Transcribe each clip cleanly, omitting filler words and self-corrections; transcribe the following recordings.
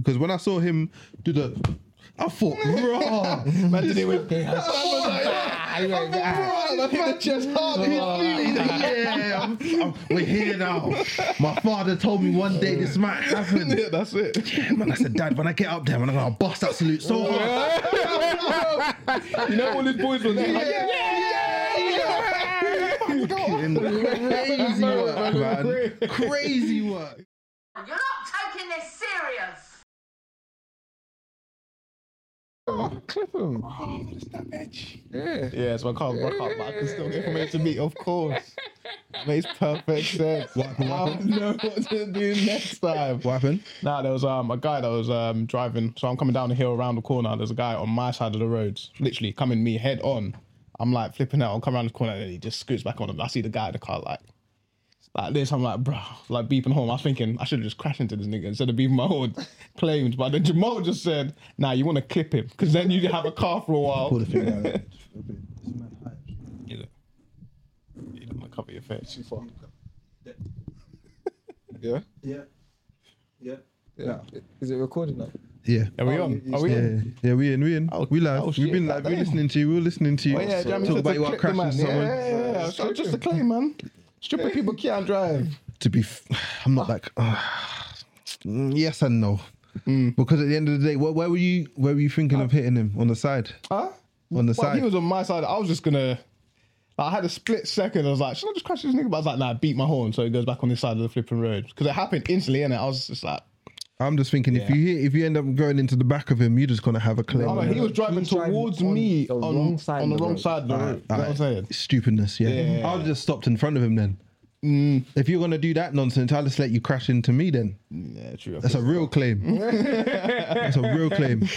because when I saw him do the, I thought, raw. Man did it with. I hit the chest hard. We're here now. My father told me one day this might happen. Yeah, that's it. Yeah, man. I said, Dad, when I get up there, man, I'm gonna bust that salute so hard. You know all his boys were there. Crazy work, man. Crazy work. You're not taking this serious. Clip him. Oh, it's that edge. Yeah, so I can't rock up, but I can still get from A to B, of course. Makes perfect sense. What happened? I know what to do next time. What happened? Nah, there was a guy that was driving. So I'm coming down the hill around the corner. There's a guy on my side of the road, literally coming me head on. I'm like flipping out. I'm coming around the corner and he just scoots back on him. I see the guy in the car like this. I'm like, bro, like beeping home. I was thinking I should have just crashed into this nigga instead of beeping my horn. Claimed, but then Jamal just said, "Nah, you want to clip him because then you have a car for a while." Pull the finger out. You don't want to cover your face. Too far. Yeah? Yeah. Is it recorded now? Yeah. Are we on? Are we on? Yeah, we in. Oh, We live. oh, We've shit, been live. We're goddamn. listening to you. We're listening to you. Oh, yeah, Jamie Talk said about to you clip the crashing man. someone. Yeah. So just a claim, man. Stupid people can't drive. To be, I'm not like. Yes and no. Because at the end of the day, where were you thinking of hitting him on the side? Huh? On the Well, side. he was on my side. I was just gonna. I had a split second. I was like, should I just crash this nigga? But I was like, nah, beat my horn so he goes back on this side of the flipping road because it happened instantly, innit? I was just like, I'm just thinking if you end up going into the back of him, you're just gonna have a claim. oh no, he was driving He's driving towards on me the on wrong side the of the wrong road. side of the road. You know what I'm saying? Stupidness, yeah. Yeah. I would have just stopped in front of him then. If you're gonna do that nonsense, I'll just let you crash into me then. Yeah, true. That's a real claim. That's a real claim.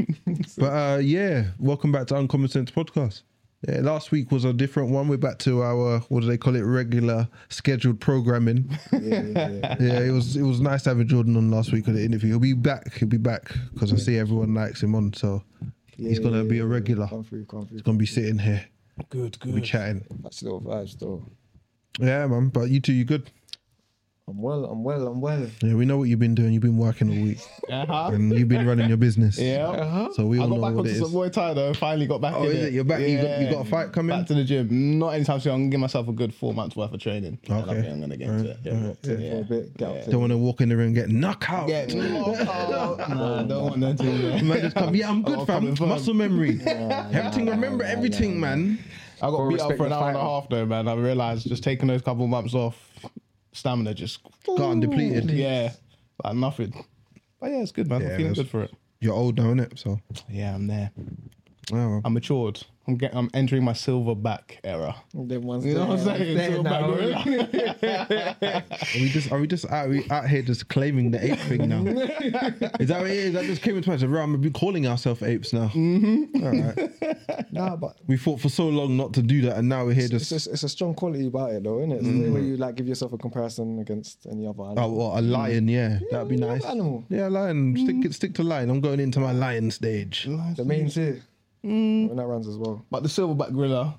But yeah, welcome back to Uncommon Sense Podcast. Yeah, last week was a different one. We're back to our, what do they call it, regular scheduled programming. Yeah, it was nice to have Jordan on last week for the interview. He'll be back because I see everyone likes him on, so he's gonna be a regular. Come through. He's gonna be sitting here, Good. be chatting. That's little vibes though. Yeah, man. But you two, you good? I'm well. Yeah, we know what you've been doing. You've been working all week, and you've been running your business. Yeah. So we I all got know back what onto it some is. Muay Thai though. Finally got back Oh, in is it? You're back? You got a fight coming? Back to the gym. Not anytime soon. I'm gonna give myself a good 4 months worth of training. And I Okay. think I'm gonna get into it. For a bit. Get up to Don't want to walk in the ring and get knocked out. Get knocked out. Nah, don't want that to. Man, just come. Yeah, I'm good, Oh, fam. coming firm. Muscle memory. Everything. Remember everything, man. I got beat up respect for an the hour and a fighter. half though, man. I realised just taking those couple months off, stamina just Got depleted. yeah, like nothing. But yeah, it's good, man. Yeah, I'm feeling that's- good for it. You're old now, innit? So, Yeah, I'm there. oh, well. I'm matured. I'm entering my silverback era. them ones. You know what I'm there, saying? there Silverback now. gorilla. Are we just out here just claiming the ape thing now? Is that what it is? That just came into my head. We're calling ourselves apes now. Mm-hmm. All right. Nah, but We fought for so long not to do that, and now we're here just. it's a strong quality about it though, isn't it? It's the way you like give yourself a comparison against any other animal. Oh, what, a lion? Yeah, that'd be nice. Animal. Yeah, lion. Stick to lion. I'm going into my lion stage. The main two. When that runs as well. But the silverback gorilla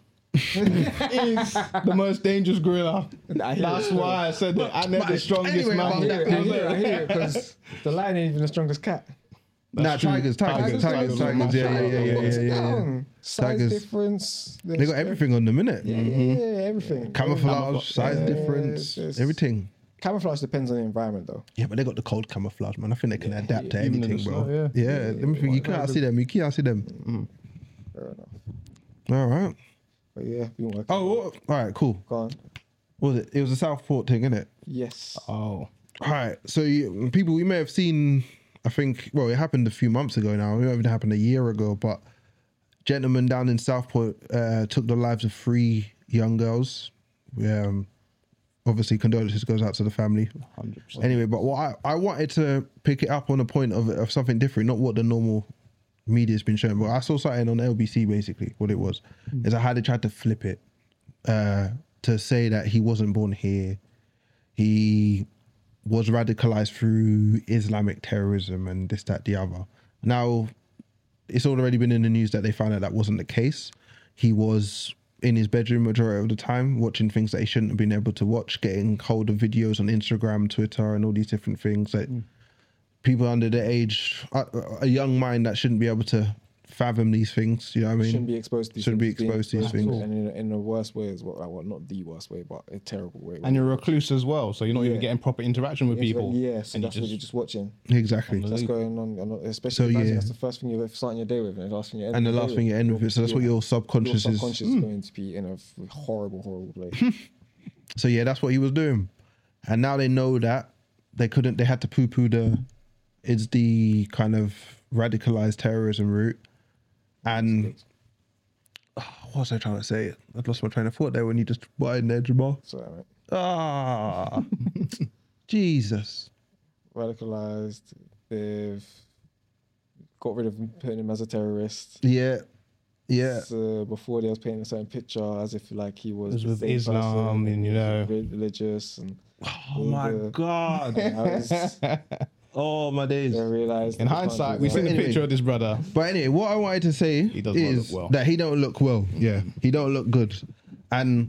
is the most dangerous gorilla. That's why I said that. And they're the strongest anyway, man. I hear it because the lion ain't even the strongest cat. Nah, tigers. Yeah. Size Tigers. difference. They got everything on them, innit? Yeah, everything. Camouflage, size Yeah, difference, it's- everything. Camouflage depends on the environment though. Yeah, but they got the cold camouflage, man. I think they can adapt to even in the anything, bro. snow, Yeah, let me think. You can't see them. You can't see them. Fair enough. All right. But yeah, been working. Oh, all right, cool. Go on. What was it? It was a Southport thing, innit? Yes. Oh. All right. So people, you may have seen. I think. Well, it happened a few months ago now. It even happened a year ago. But gentlemen down in Southport took the lives of 3 young girls. Obviously, condolences goes out to the family. 100%. Anyway, but what I wanted to pick it up on a point of something different, not what the normal media's been showing. But I saw something on LBC. Basically, what it was is how they tried to flip it to say that he wasn't born here. He was radicalized through Islamic terrorism and this, that, the other. Now, it's already been in the news that they found out that wasn't the case. He was in his bedroom majority of the time, watching things that he shouldn't have been able to watch, getting hold of videos on Instagram, Twitter, and all these different things that people under the age, a young mind that shouldn't be able to fathom these things. You know what I mean? Shouldn't be exposed to these Shouldn't be things, being exposed to these exposed things. and in the worst way as well. Like, well, not the worst way, but a terrible way. And you're a recluse as well, so you're not even Yeah. getting proper interaction with people. Yeah, so and that's what you're just watching. Exactly. That's going on, especially So, imagine yeah. that's the first thing you're starting your day with, and the last thing you end And the your day last thing you end with it. So that's what your subconscious your is. subconscious is going to be in a horrible place. So yeah, that's what he was doing. And now they know that they had to poo-poo it's the kind of radicalized terrorism route. And what was I trying to say? I've lost my train of thought there when you just butted in there, Jamal. Sorry, mate. Ah, Jesus. Radicalized. They've got rid of him, putting him as a terrorist. Yeah. So before they was painting a certain picture as if like he was It was the with same Islam person, and, you know. religious and Oh my God. Oh my days. They realized In hindsight, we've seen the Anyway. picture of this brother. But anyway, what I wanted to say does not is look well. that he don't look well. Yeah, he don't look good. And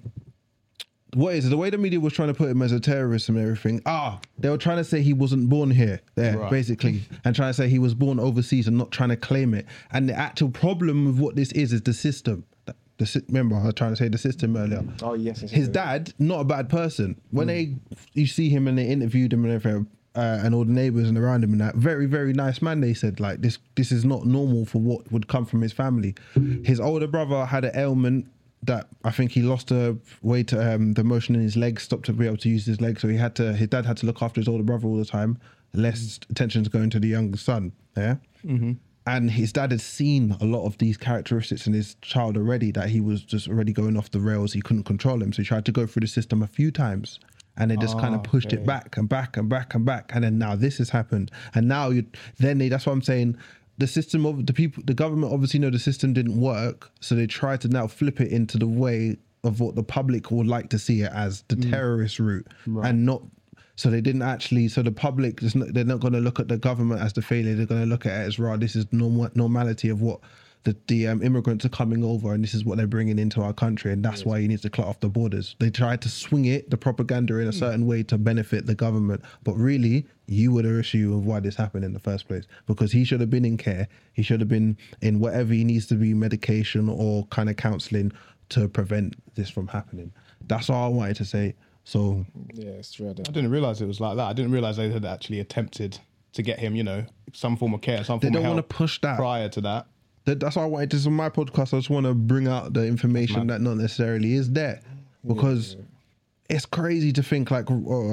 what is it? The way the media was trying to put him as a terrorist and everything. They were trying to say he wasn't born here, Right. basically, and trying to say he was born overseas and not trying to claim it. And the actual problem with what this is the system. Remember, I was trying to say the system earlier. Oh yes, His dad, not a bad person. When you see him and they interviewed him and everything, and all the neighbors and around him and that, very, very nice man. They said like this is not normal for what would come from his family. His older brother had an ailment that I think he lost the weight, the motion in his legs, stopped to be able to use his legs. So his dad had to look after his older brother all the time. Less attention's going to the younger son. Yeah. Mm-hmm. And his dad had seen a lot of these characteristics in his child already, that he was just already going off the rails. He couldn't control him. So he tried to go through the system a few times. And they just kind of pushed it back and back and back and back. And then now this has happened. And now that's what I'm saying. The system of the government obviously know the system didn't work. So they tried to now flip it into the way of what the public would like to see it as, the terrorist route. Right. And not, so they didn't actually, so the public, they're not going to look at the government as the failure. They're going to look at it as, right, this is normality of what the immigrants are coming over, and this is what they're bringing into our country, and that's why you need to cut off the borders. They tried to swing the propaganda in a certain way to benefit the government, but really, you were the issue of why this happened in the first place, because he should have been in care. He should have been in whatever he needs to be, medication or kind of counselling to prevent this from happening. That's all I wanted to say. So yeah, it's true. I didn't realize it was like that. I didn't realize they had actually attempted to get him, some form of care, some they form of don't help want to push that. prior to that. That's why I wanted to, on my podcast, I just want to bring out the information that not necessarily is there, because it's crazy to think like,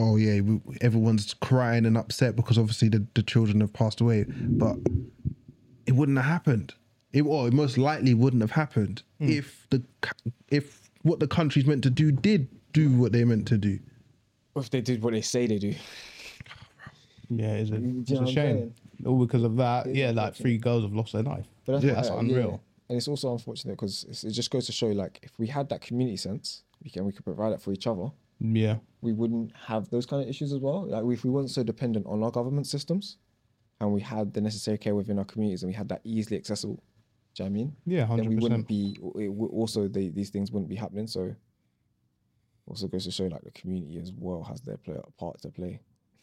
everyone's crying and upset because obviously the children have passed away, but it wouldn't have happened. It most likely wouldn't have happened if what the country's meant to do did do what they meant to do. If they did what they say they do. Yeah, it's Do you know a what I'm shame. saying? All because of that. Yeah, like 3 girls have lost their life. But That's unreal. And it's also unfortunate because it just goes to show, like, if we had that community sense, we could provide that for each other, Yeah. we wouldn't have those kind of issues as well. Like, if we weren't so dependent on our government systems, and we had the necessary care within our communities, and we had that easily accessible, do you know what I mean? Yeah, 100%. Then we wouldn't be. These things wouldn't be happening. So, also goes to show, like, the community as well has their part to play.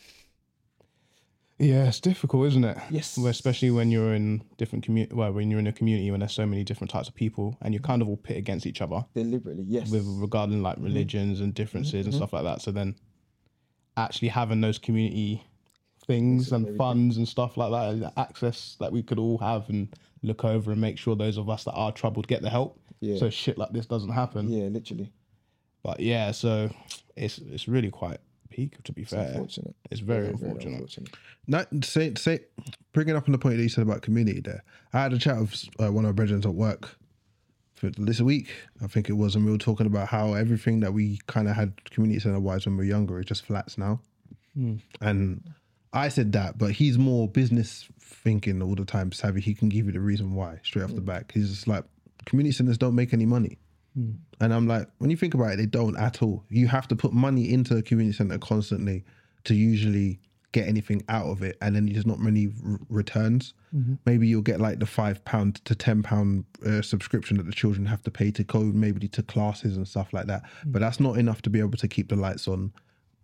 Yeah, it's difficult, isn't it? Yes. Well, especially when you're in different community. Well, when you're in a community when there's so many different types of people, and you're kind of all pit against each other, Deliberately, yes. regarding like religions and differences and stuff like that. So then, actually having those community things and funds and stuff like that, and access that we could all have and look over and make sure those of us that are troubled get the help. Yeah. So shit like this doesn't happen. Yeah, literally. But yeah, so it's really quite peak, to be fair. Unfortunate. It's very Very unfortunate. Not say bringing up on the point that you said about community there. I had a chat with one of our brethren at work for this week, I think it was, and we were talking about how everything that we kind of had community center wise when we were younger is just flats now. And I said that, but he's more business thinking all the time, savvy. He can give you the reason why straight off the back. He's just like, community centers don't make any money. And I'm like, when you think about it, they don't at all. You have to put money into a community center constantly to usually get anything out of it, and then there's not many returns. Maybe you'll get like the £5 to £10 subscription that the children have to pay to go maybe to classes and stuff like that. But that's not enough to be able to keep the lights on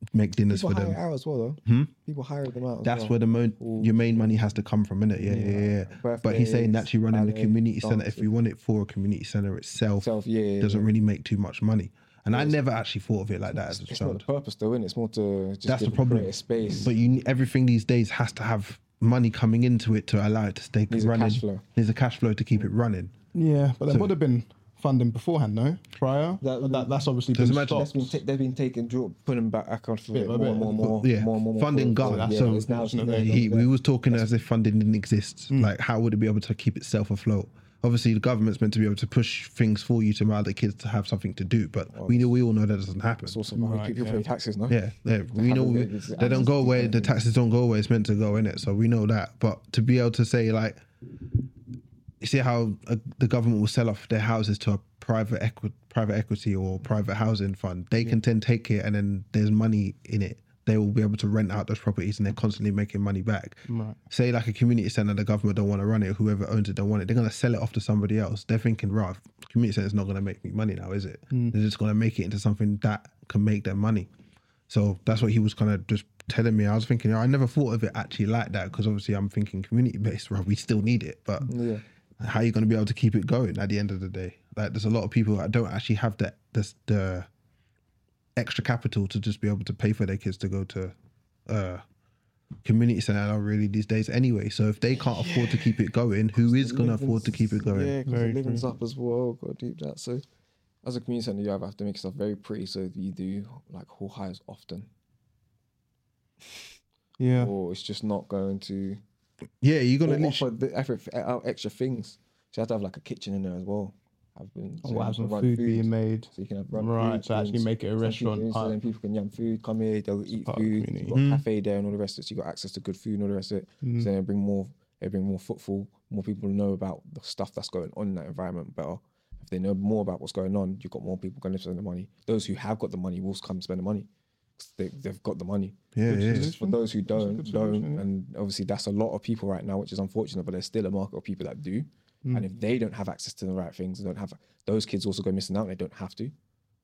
make dinners People for hire them. out as well, though. People hire them out. As That's well. where your main money has to come from, innit? Yeah. But he's saying Birthdays, actually running the ballet, community center, if dances. you want it for a community center itself, Yeah, doesn't really make too much money. And I never actually thought of it like that as a It's not the child. purpose, though, innit? It's more to just That's the give problem. create a space. But everything these days has to have money coming into it to allow it to stay Needs a running. cash flow. There's a cash flow to keep it running. Yeah, but there would have been funding beforehand, no? Prior? That's obviously been imagine- stopped. They've been taken, putting back account for Bit it by more bit. and more. Yeah, more funding for- gone. yeah, So it's now we was talking as if funding didn't exist. Hmm. Like, how would it be able to keep itself afloat? Obviously, the government's meant to be able to push things for you to allow the kids to have something to do, but we all know that doesn't happen. It's also why people pay taxes, no? Yeah, we know they don't go away. The taxes don't go away. It's meant to go in it, so we know that. But to be able to say, like, you see how the government will sell off their houses to a private equity or private housing fund, they can then take it, and then there's money in it. They will be able to rent out those properties, and they're constantly making money back. Right. Say like a community center, the government don't want to run it. Whoever owns it don't want it. They're gonna sell it off to somebody else. They're thinking, right, community center's not gonna make me money now, is it? They're just gonna make it into something that can make them money. So that's what he was kind of just telling me. I was thinking, I never thought of it actually like that, because obviously I'm thinking community based. Right, we still need it, but how are you going to be able to keep it going at the end of the day? Like, there's a lot of people that don't actually have the extra capital to just be able to pay for their kids to go to community center really these days anyway. So if they can't afford to keep it going, who is going to afford to keep it going? Yeah, because the living's up as well. Got to do that. So as a community center, you have to make yourself very pretty. So you do like hall hires often, Yeah. or it's just not going to Yeah, you're going to offer the extra things. So you have to have like a kitchen in there as well. Have some food being made. So you can have run Right, food, so actually things. make it a Some restaurant people- So part. then people can yam food, come here, they'll eat part of the food. community. You've got a cafe there and all the rest of it. So you got access to good food and all the rest of it. So then they bring more footfall. More people know about the stuff that's going on in that environment better. If they know more about what's going on, you've got more people going to spend the money. Those who have got the money will come spend the money. 'Cause they've got the money. Yeah, yeah. Just for those who don't, good solution, yeah. and obviously that's a lot of people right now, which is unfortunate. But there's still a market of people that do, and if they don't have access to the right things, they don't have those kids also go missing out. And they don't have to,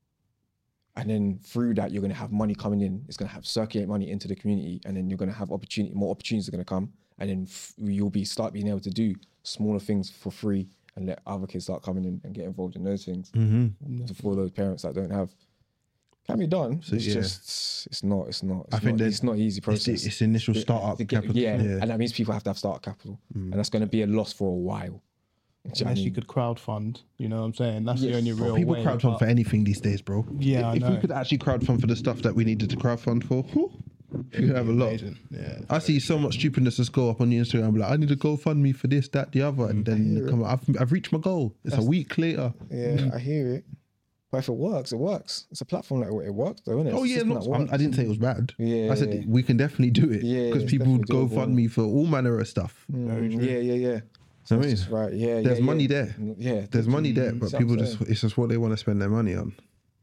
and then through that you're going to have money coming in. It's going to have circulate money into the community, and then you're going to have more opportunities are going to come, and then you'll start being able to do smaller things for free and let other kids start coming in and get involved in those things. For those parents that don't have. Can be done. It's yeah. just it's not. It's not an easy It's process. it's initial startup To get- capital. yeah, and that means people have to have startup capital, and that's going to be a loss for a while. Do you know what I Unless you mean? could crowdfund, you know what I'm saying? That's the only real People way. crowdfund but- for anything these days, bro. Yeah, I if we know. could actually crowdfund for the stuff that we needed to crowdfund for, you have a lot. Amazing. Yeah. I see so much stupidness just go up on the Instagram. I'm like, I need to go fund me for this, that, the other, and then come. I've reached my goal. It's a week later. Yeah, I hear it. But if it works, it works. It's a platform that it works, though, isn't it? Oh yeah, I didn't say it was bad. Yeah, I said yeah. we can definitely do it. Yeah, because it's people would definitely go doable. fund me for all manner of stuff. Yeah. So I mean, That's right. Yeah, there's yeah, money yeah. there. Yeah, There's money there, but See what people I'm just saying? it's just what they want to spend their money on.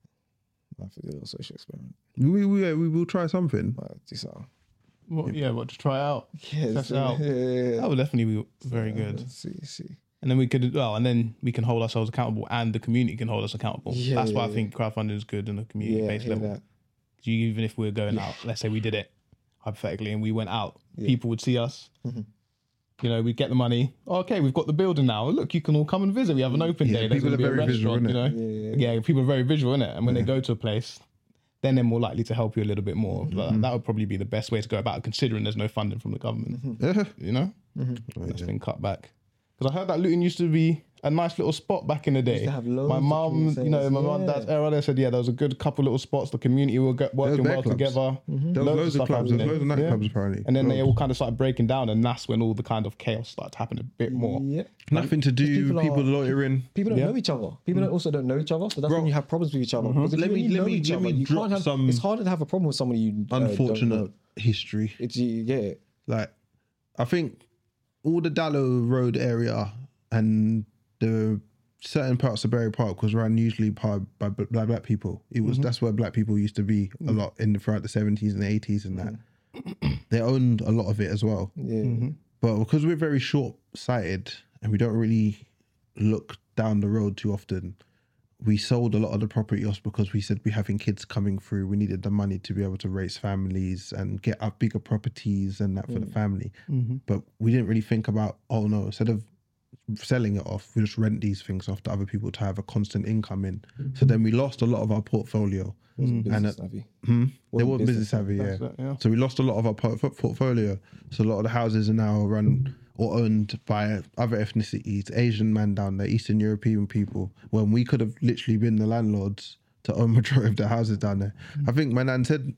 I have to do a little social experiment. We will try something. Do something. Well, yeah, what to try out? Yeah, Test it out. yeah. That would definitely be very good. See. And then we can hold ourselves accountable, and the community can hold us accountable. Yeah, That's why I yeah, think crowdfunding is good in a community-based hear level. that. Even if we're going out, let's say we did it hypothetically, and we went out, people would see us. You know, we'd get the money. Oh, okay, we've got the building now. Look, you can all come and visit. We have an open Yeah, day. There's people gonna are be a very visual, restaurant, innit? you know? Yeah, people are very visual, innit? And when they go to a place, then they're more likely to help you a little bit more. Like, that would probably be the best way to go about it, considering there's no funding from the government. Yeah. You know? That's been cut back. Because I heard that Luton used to be a nice little spot back in the day. to have loads My of mum, community you know, my centres, mum, yeah. dad's era, they said, yeah, there was a good couple little spots. The community were working bare well clubs. together. There was loads of stuff clubs. There was happening. loads of nightclubs apparently. And then they Loads. all kind of started breaking down, and that's when all the kind of chaos started to happen a bit more. Yeah. Nothing to do. people People are- loitering. People don't know each other. People also don't know each other, so that's when you have problems with each other. Because if Let you me- really let know me- each let other, me you drop can't have. some It's harder to have a problem with somebody you don't Unfortunate know. history. You get it. Like, I think all the Dallow Road area and the certain parts of Berry Park was run usually by black people. It was that's where black people used to be a lot throughout the 70s and the 80s and that. They owned a lot of it as well. Yeah. But because we're very short sighted and we don't really look down the road too often, we sold a lot of the property off because we said we're having kids coming through. We needed the money to be able to raise families and get up bigger properties and that for the family. But we didn't really think about, oh no, instead of selling it off, we just rent these things off to other people to have a constant income in. So then we lost a lot of our portfolio. Business savvy. They weren't business savvy, yeah. yeah. So we lost a lot of our portfolio. So a lot of the houses are now run or owned by other ethnicities, Asian man down there, Eastern European people, when we could have literally been the landlords to own majority of the houses down there. I think my nan said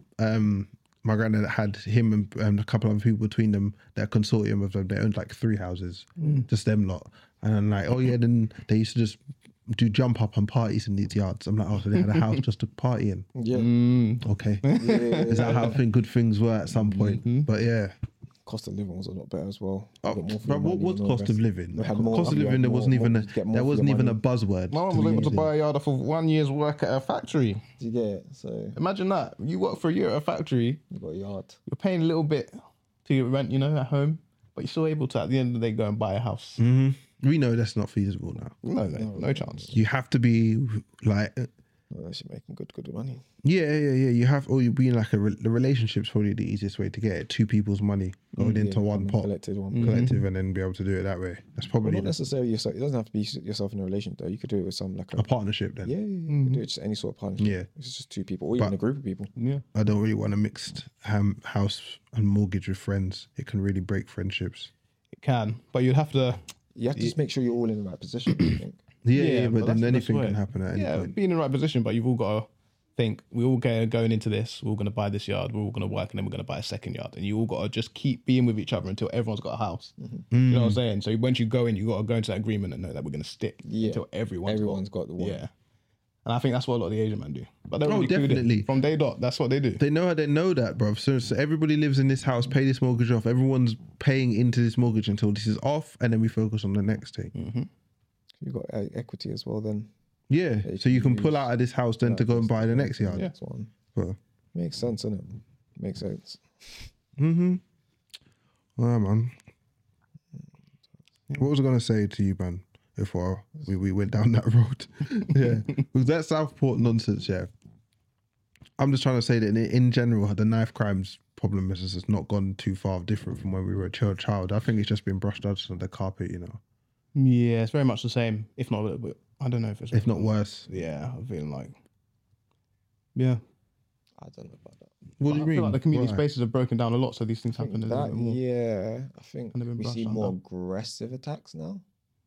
my granddad had him and a couple of other people between them, that consortium of them, they owned like 3 houses, just them lot. And I'm like, oh yeah, then they used to just do jump up and parties in these yards. I'm like, oh, so they had a house just to party in. Yeah. Okay. Is that how good things were at some point? But yeah. Cost of living was a lot better as well. Oh, You got more for bro, your what money was and all cost the of rest. living? We had more- Cost of we had living, there more- wasn't even more- you get more there for wasn't your even a money. buzzword. My mum to was be able to using. buy a yard off of 1 year's work at a factory. Do you get it? So Imagine that. You work for a year at a factory, you got a yard. you're paying a little bit to your rent, at home, but you're still able to, at the end of the day, go and buy a house. We know that's not feasible now. No chance. You have to be like, Well, that's making good money. yeah. You have, or you be in like the relationship's probably the easiest way to get it. 2 people's money going into one pot, Collected one. collective, and then be able to do it that way. That's Well, probably not necessarily yourself. It doesn't have to be yourself in a relation though. You could do it with some like a partnership then. yeah. You could do it just any sort of partnership. Yeah. It's just 2 people or even But- a group of people. Yeah. I don't really want a mixed house and mortgage with friends. It can really break friendships. It can, but you'd have to. You have to just make sure you're all in the right position. I think. Yeah, but that's then the best anything way. can happen at any Yeah, point. be in the right position, but you've all got to think, we're all going into this, we're all going to buy this yard, we're all going to work, and then we're going to buy a second yard. And you all got to just keep being with each other until everyone's got a house. You know what I'm saying? So once you go in, you got to go into that agreement and know that we're going to stick until everyone's got the one. Yeah. And I think that's what a lot of the Asian men do. But they're Oh, really clued in. definitely. From day dot, that's what they do. They know that, bro. So everybody lives in this house, pay this mortgage off. Everyone's paying into this mortgage until this is off, and then we focus on the next thing. You got equity as well. Then Yeah. you So you can can pull out of this house then to go and buy the next yard. Yeah. that's one. But, Makes sense, doesn't it? Makes sense. well, man. What was I gonna say to you, man? Before we went down that road, yeah, with that Southport nonsense, yeah. I'm just trying to say that in general, the knife crimes problem has just not gone too far different from when we were a child. I think it's just been brushed out under the carpet, Yeah, it's very much the same, if not a little bit. I don't know if it's. if not worse. Yeah, I'm feeling like. Yeah. I don't know about that. What do you I mean? feel like the community Why? spaces have broken down a lot, so these things happen a little That, bit more. yeah, I think And they've been we brushed see under. more aggressive attacks now.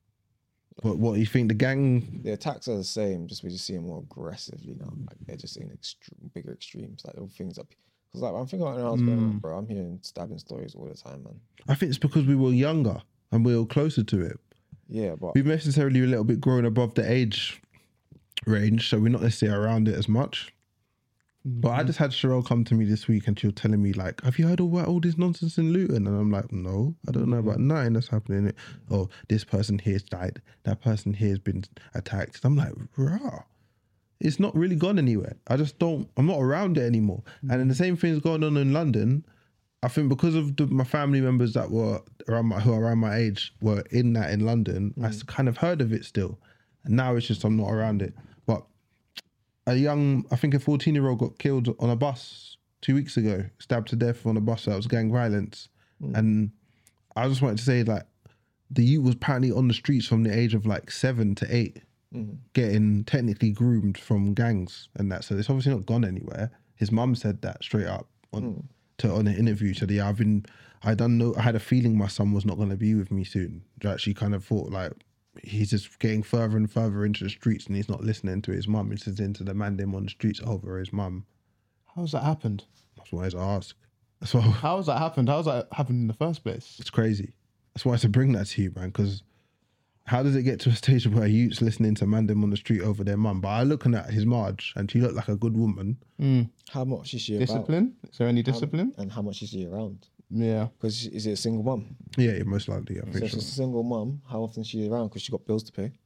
But what you think the gang? The attacks are the same, just we're just seeing more aggressively now. Like they're just in bigger extremes, like little things up. Because like I'm thinking about when I was growing up, bro, I'm hearing stabbing stories all the time, man. I think it's because we were younger and we were closer to it. Yeah, but We've necessarily a little bit grown above the age range, so we're not necessarily around it as much. But I just had Cheryl come to me this week and she was telling me, like, have you heard about all this nonsense in Luton? And I'm like, no, I don't know about nothing that's happening. Oh, this person here's died. That person here's been attacked. I'm like, rah. It's not really gone anywhere. I'm not around it anymore. And then the same thing's going on in London. I think because of my family members that were who are around my age were in London, I kind of heard of it still. And now it's just I'm not around it. But a 14-year-old got killed on a bus 2 weeks ago, stabbed to death on a bus. That was gang violence. And I just wanted to say that the youth was apparently on the streets from the age of like 7 to 8, getting technically groomed from gangs and that. So it's obviously not gone anywhere. His mum said that straight up on an interview. Said, yeah, I had a feeling my son was not going to be with me soon. That she kind of thought like, he's just getting further and further into the streets and he's not listening to his mum. He's listening to the man them on the streets over his mum. How's that happened? That's why I had to ask. So How's that happened? How's that happened in the first place? it's crazy. That's why I had to bring that to you, man, because how does it get to a stage where youth's listening to man them on the street over their mum? But I looking at his Marge and she looked like a good woman. how much is she Discipline? Is there any discipline? about? And how much is she around? Yeah. Because is it a single mum? Yeah, most likely, I So think if so. she's a single mum, how often is she around? Because she got bills to pay.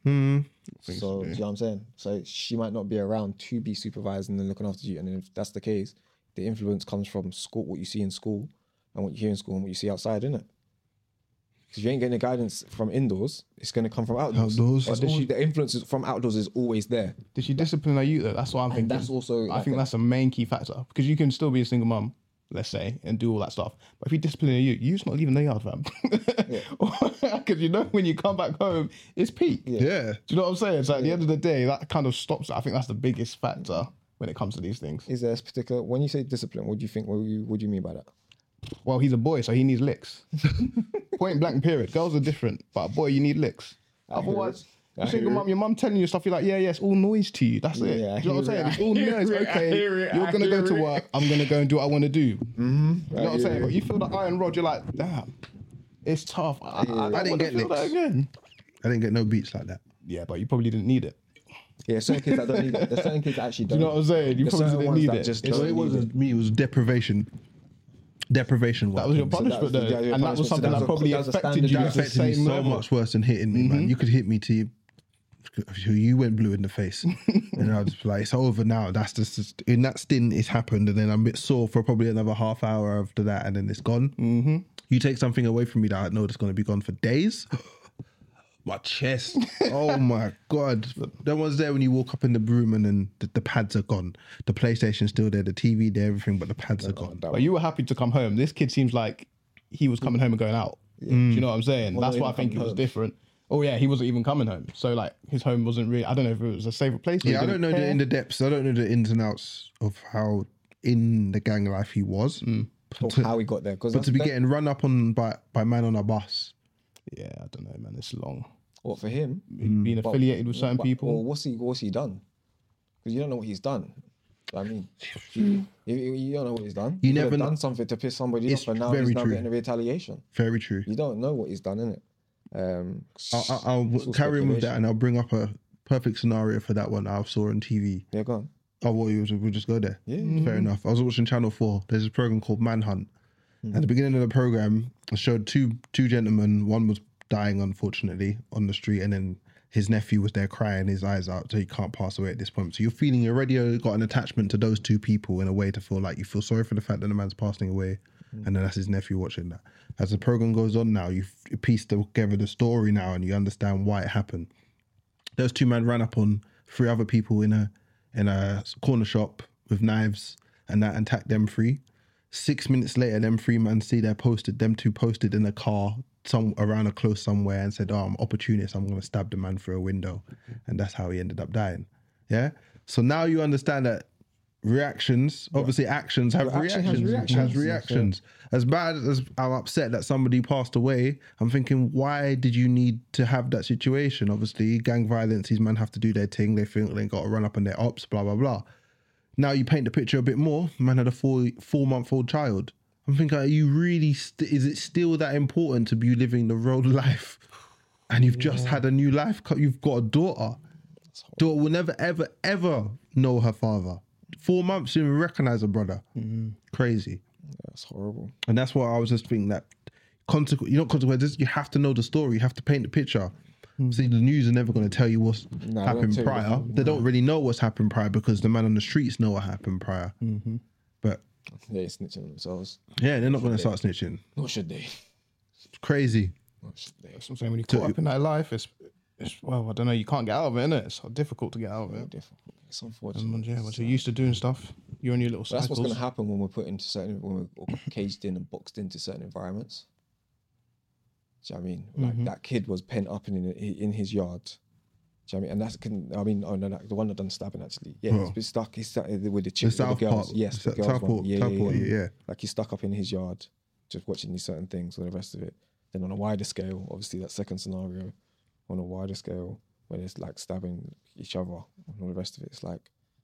So do you know what I'm saying? So she might not be around to be supervising and looking after you. And if that's the case, the influence comes from school, what you see in school and what you hear in school and what you see outside, innit? Because if you ain't getting the guidance from indoors, it's going to come from outdoors. The influence from outdoors is always there. Did she discipline her youth though? That's what I'm thinking. That's also, I think that's a main key factor because you can still be a single mum, let's say, and do all that stuff. But if you discipline your youth's not leaving the yard, fam. Because you know when you come back home, it's peak. Yeah. Do you know what I'm saying? So at the end of the day, that kind of stops it. I think that's the biggest factor when it comes to these things. Is there a particular, when you say discipline, what do you think, what do you mean by that? Well, he's a boy, so he needs licks. Point blank, period. Girls are different, but boy, you need licks. Otherwise, you single mum, your mum telling you stuff, you're like, yeah, it's all noise to you. That's it. Yeah, do you know what I'm saying? It's all noise. Okay, you're going to go to work. I'm going to go and do what I want to do. You know what I'm saying? But you feel the iron rod, you're like, damn, it's tough. I didn't get licks. Again. I didn't get no beats like that. Yeah, but you probably didn't need it. Yeah, certain kids that don't need it. There's certain kids that actually don't. Do you know what I'm saying? You There's probably certain didn't ones need that it. just It's- So it wasn't me, it was deprivation. Deprivation work. That was your So punishment, that was though. your And that was punishment. something So that probably that was a affected standard you That at the affected me same so level. much worse than hitting me, man. You could hit me to you went blue in the face. And I was like, it's over now. That's just in that stint it's happened, and then I'm a bit sore for probably another half hour after that, and then it's gone. Mm-hmm. You take something away from me that I know it's gonna be gone for days. My chest. Oh my God. That one's there when you walk up in the room and then the pads are gone. The PlayStation's still there, the TV there, everything, but the pads are gone. But you were happy to come home. This kid seems like he was coming home and going out. Do you know what I'm saying? Well, That's not why I even think it coming was home. different. Oh yeah, he wasn't even coming home. So like his home wasn't really, I don't know if it was a safer place. Yeah, I don't know in the depths. I don't know the ins and outs of how in the gang life he was. Or how he got there. But to be getting run up on by man on a bus. Yeah, I don't know, man. It's long. What for him? Being affiliated with certain people. Or what's he done? Because you don't know what he's done. I mean, you don't know what he's done. You He could never have know. done something to piss somebody It's off, and now very he's now true. getting a retaliation. Very true. You don't know what he's done, innit? I'll It's all carry on with speculation. that and I'll bring up a perfect scenario for that one I saw on TV. Yeah, go on. Oh, well, we'll just go there. Yeah. Fair enough. I was watching Channel 4. There's a program called Manhunt. At the beginning of the program, I showed two gentlemen. One was dying, unfortunately, on the street, and then his nephew was there crying his eyes out, so he can't pass away at this point. So you're feeling you already got an attachment to those two people in a way to feel like you feel sorry for the fact that the man's passing away, and then that's his nephew watching that. As the program goes on now, you piece together the story now, and you understand why it happened. Those two men ran up on three other people in a corner shop with knives and that attacked them three. 6 minutes later, them three men see them two posted in a car around a close somewhere and said, oh, I'm opportunist, I'm going to stab the man through a window. And that's how he ended up dying. Yeah? So now you understand that reactions, obviously actions have Action has reactions. reactions. Reactions. As bad as I'm upset that somebody passed away, I'm thinking, why did you need to have that situation? Obviously, gang violence, these men have to do their thing. They think they got to run up on their ops, blah, blah, blah. Now you paint the picture a bit more. Man had a 4-month-old child. I'm thinking, are you really, is it still that important to be living the road life? And you've just had a new life. You've got a daughter. Daughter will never, ever, ever know her father. 4 months, you didn't recognize her brother. Crazy. That's horrible. And that's why I was just thinking that consequences, you have to know the story. You have to paint the picture. See, the news are never going to tell you what's they happened won't tell you. prior. They don't really know what's happened prior because the man on the streets know what happened prior. But They're snitching on themselves. yeah, they're not going to start snitching. Nor should they. It's crazy. Nor should they. That's what I'm saying. When you're caught up in that life, it's well, I don't know. You can't get out of it, innit? It's so difficult to get out of it. Different. It's unfortunate. And yeah, once you're used to doing stuff, you're in your little But that's cycles. what's going to happen when we're put into when we're caged in and boxed into certain environments. Do you know what I mean? Like that kid was pent up in his yard. Do you know what I mean? The one that done stabbing actually. Yeah, he's been stuck. He's stuck with the chicks, The with South the girls. Park. Yes, the girls South one. Park, yeah. Like he's stuck up in his yard, just watching these certain things and the rest of it. Then on a wider scale, obviously that second scenario, on a wider scale, when it's like stabbing each other and all the rest of it, it's like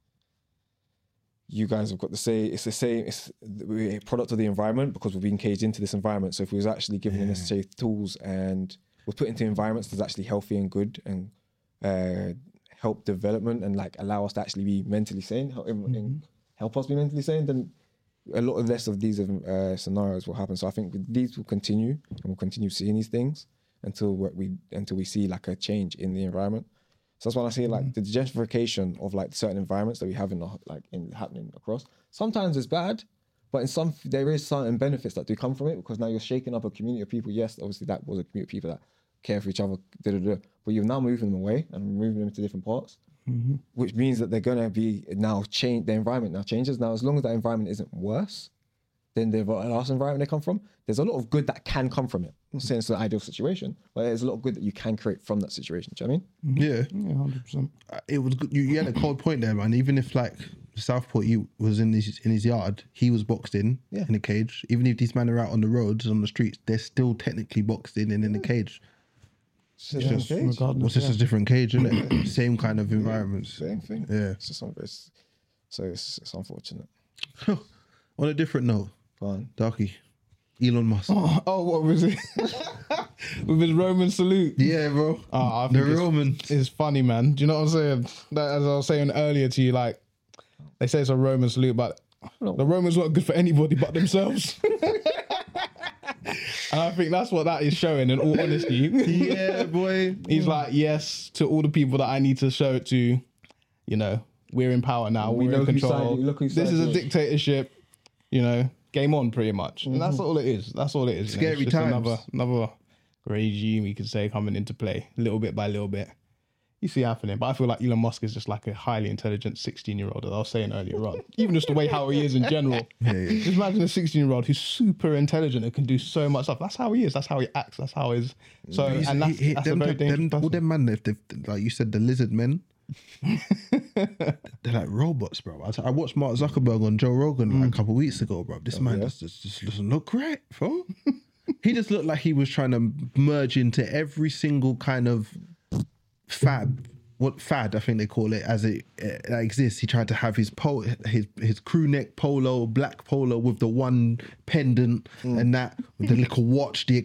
you guys have got to say it's the same. It's we're a product of the environment because we've been caged into this environment. So if we was actually given the necessary tools and we're put into environments that's actually healthy and good and help development and like allow us to actually be mentally sane, help us be mentally sane, then a lot less of these scenarios will happen. So I think these will continue and we'll continue seeing these things until we see like a change in the environment. So that's why I say like the gentrification of like certain environments that we have happening across. Sometimes it's bad, But in some, there is certain benefits that do come from it because now you're shaking up a community of people. Yes, obviously that was a community of people that care for each other, but you're now moving them away and moving them to different parts, which means that they're going to be now change. The environment now changes. Now, as long as that environment isn't worse than the last environment they come from, there's a lot of good that can come from it. I'm not saying it's the ideal situation, but there's a lot of good that you can create from that situation. Do you know what I mean? Yeah. Yeah, 100%. It was good. You had a cold point there, man. Even if like Southport, he was in his yard, he was boxed in a cage. Even if these men are out on the roads, on the streets, they're still technically boxed in and in the cage. It's just, What's just a different cage, isn't it? Same kind of environments. same thing. Yeah. It's just it's unfortunate. On a different note, Go on. Darky, Elon Musk. Oh, what was it? With his Roman salute. Yeah, bro. I The think Roman. It's funny, man. Do you know what I'm saying? That, as I was saying earlier to you, like, they say it's a Roman salute, but the Romans weren't good for anybody but themselves. And I think that's what that is showing, in all honesty. Yeah, boy. He's like, yes, to all the people that I need to show it to, you know, we're in power now. We We're know in who control. signed- look who This signed is a it. dictatorship, you know, game on pretty much. And that's all it is. That's all it is. you know. Scary It's just times. Another regime, you could say, coming into play, little bit by little bit. You see it happening. But I feel like Elon Musk is just like a highly intelligent 16-year-old, as I was saying earlier on. Even just the way how he is in general. Just imagine a 16-year-old who's super intelligent and can do so much stuff. That's how he is. That's how he acts. That's how he is. So, and that's a very dangerous all person. them man, if they, like you said, the lizard men, they're like robots, bro. I watched Mark Zuckerberg on Joe Rogan like a couple of weeks ago, bro. This man just doesn't look right, bro. He just looked like he was trying to merge into every single kind of fad I think they call it, as it exists. He tried to have his crew neck polo, black polo with the one pendant and that with the little watch, the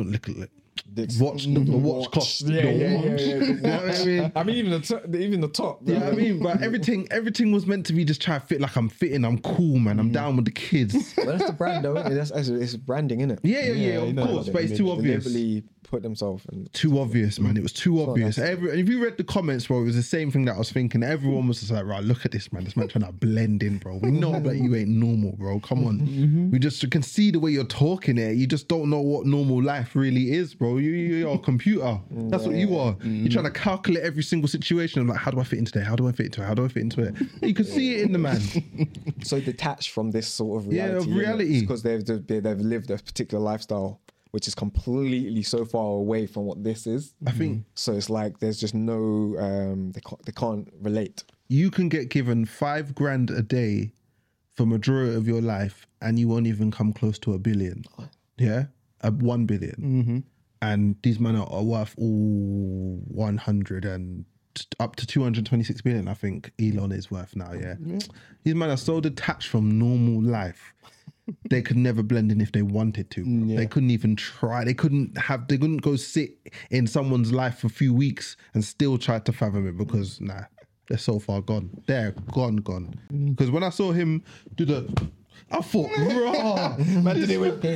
watch cost. Yeah. You know what I mean? I mean, even the top. You know what I mean? But everything was meant to be just try to fit like I'm fitting, I'm cool, man. I'm down with the kids. But that's the brand, though. It's branding, isn't it? Yeah, of know, course, but it's too obvious. Deliberately put themselves in. Too obvious, man. It was too obvious. nice. If you read the comments, bro, it was the same thing that I was thinking. Everyone was just like, right, look at this, man. This man trying to blend in, bro. We know that you ain't normal, bro. Come on. We just can see the way you're talking it. You just don't know what normal life really is, bro. You're a computer. That's what you are. You're trying to calculate every single situation. I'm like, how do I fit into there? How do I fit into it? How do I fit into it? You can see it in the man. So detached from this sort of Yeah, reality. of reality. Because they've lived a particular lifestyle which is completely so far away from what this is. I think So it's like there's just no they can't relate. you can get given $5,000 a day for majority of your life and you won't even come close to $1 billion. Yeah? 1 billion. And these men are worth all 100 and up to 226 billion, I think Elon is worth now, yeah? These men are so detached from normal life. They could never blend in if they wanted to. Bro. They couldn't even try. They couldn't go sit in someone's life for a few weeks and still try to fathom it because, they're so far gone. They're gone. Because when I saw him do I thought, raw. Man did it with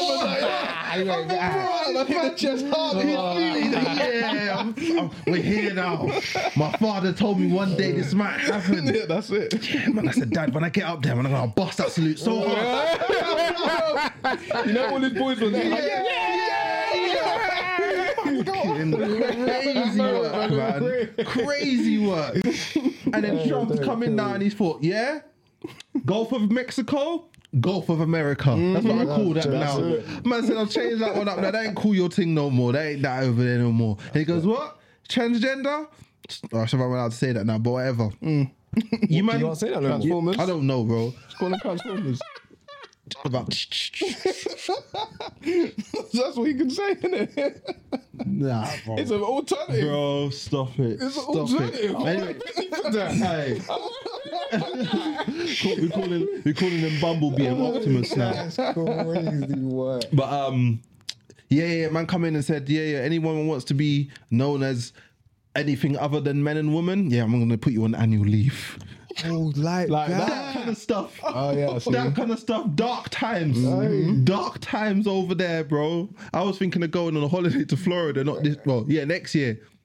We're here now. My father told me one day this might happen. Yeah, that's it. Yeah, man, I said, Dad, when I get up there, man, I'm going to bust that salute so hard. You know all his boys were there. Crazy work, man. Crazy work. And then Trump's coming down and he's thought, Gulf of Mexico, Gulf of America. That's what I call that now. Man said, I'll change that one up now. They ain't call your thing no more. They ain't that over there no more. And he goes, what? Transgender? Oh, I'm not allowed to say that now, but whatever. You man, You can't say that no more. Transformers. I don't know, bro. Just call them Transformers. About That's what you can say, isn't it? nah, bro. It's an alternative. Bro, stop it. It's an Stop alternative. Anyway, Hey. we're calling them Bumblebee and Optimus now. That's crazy work. But man come in and said, anyone who wants to be known as anything other than men and women, I'm going to put you on annual leave. Oh, like That kind of stuff. Oh, yeah, I see. That kind of stuff. Dark times. Dark times over there, bro. I was thinking of going on a holiday to Florida, not this, next year.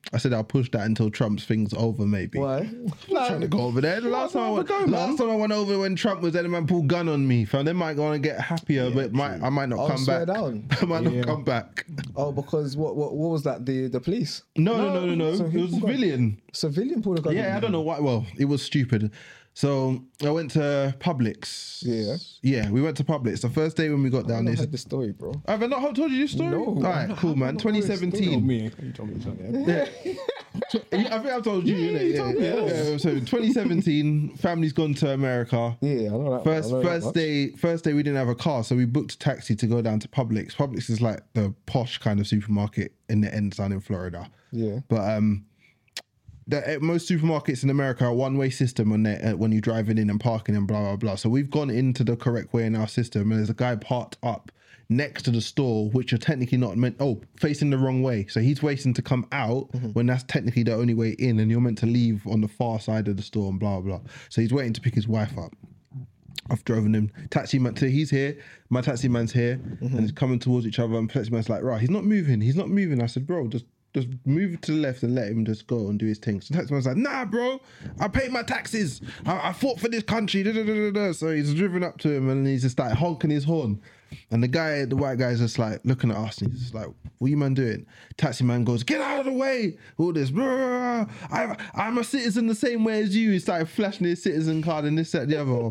I said I'll push that until Trump's thing's over, maybe. Why? Trying to go over there. The last time I went over when Trump was there, the man pulled gun on me. Fam, they might go on and get happier, but I might not come swear back. down. I might not come back. Oh, because what was that? The police? No. So It who was pulled gun? civilian. Civilian pulled a gun. Yeah, I don't know why. Well, it was stupid. So I went to Publix. Yeah, we went to Publix. The first day when we got down I there. heard the story, bro. Have I not told you this story? No. All right, cool, man. You told 2017. me. You told me something. Yeah. I think I've told you, innit? Yeah. So 2017, family's gone to America. Yeah, I know that. First I know that first day we didn't have a car, so we booked a taxi to go down to Publix. Publix is like the posh kind of supermarket in the end zone in Florida. Yeah. But most supermarkets in America are one-way system when you're driving in and parking and blah, blah, blah. So we've gone into the correct way in our system, and there's a guy parked up next to the store, which are technically not facing the wrong way. So he's waiting to come out when that's technically the only way in, and you're meant to leave on the far side of the store and blah, blah. So he's waiting to pick his wife up. I've driven him. Taxi man, so he's here. My taxi man's here, and he's coming towards each other. And taxi man's like, right, he's not moving. I said, bro, just move to the left and let him just go and do his thing. So the taxi man's like, nah, bro, I paid my taxes. I fought for this country. So he's driven up to him and he's just like honking his horn. And the white guy's just like looking at us and he's just like, what you man doing? Taxi man goes, get out of the way. All this, I'm a citizen the same way as you. He started flashing his citizen card and this, that, the other.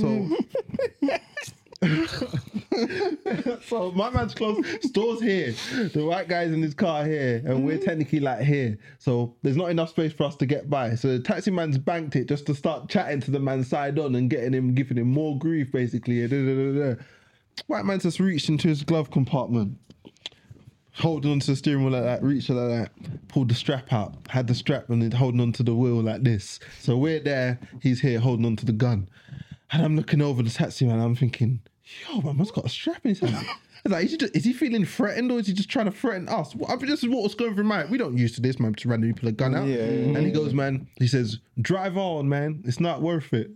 So my man's close. Store's here. The white guy's in his car here, and we're technically like here. So there's not enough space for us to get by. So the taxi man's banked it just to start chatting to the man side on and giving him more grief, basically. White man just reached into his glove compartment, holding onto the steering wheel like that, reached like that, pulled the strap out, had the strap and then holding onto the wheel like this. So we're there, he's here holding onto the gun. And I'm looking over the taxi man, I'm thinking, yo, man's got a strap in his hand. I was like, is he feeling threatened or is he just trying to threaten us? This is what was going through my mind. We don't used to this, man, to randomly pull a gun out. Yeah. And he goes, man, he says, drive on, man. It's not worth it.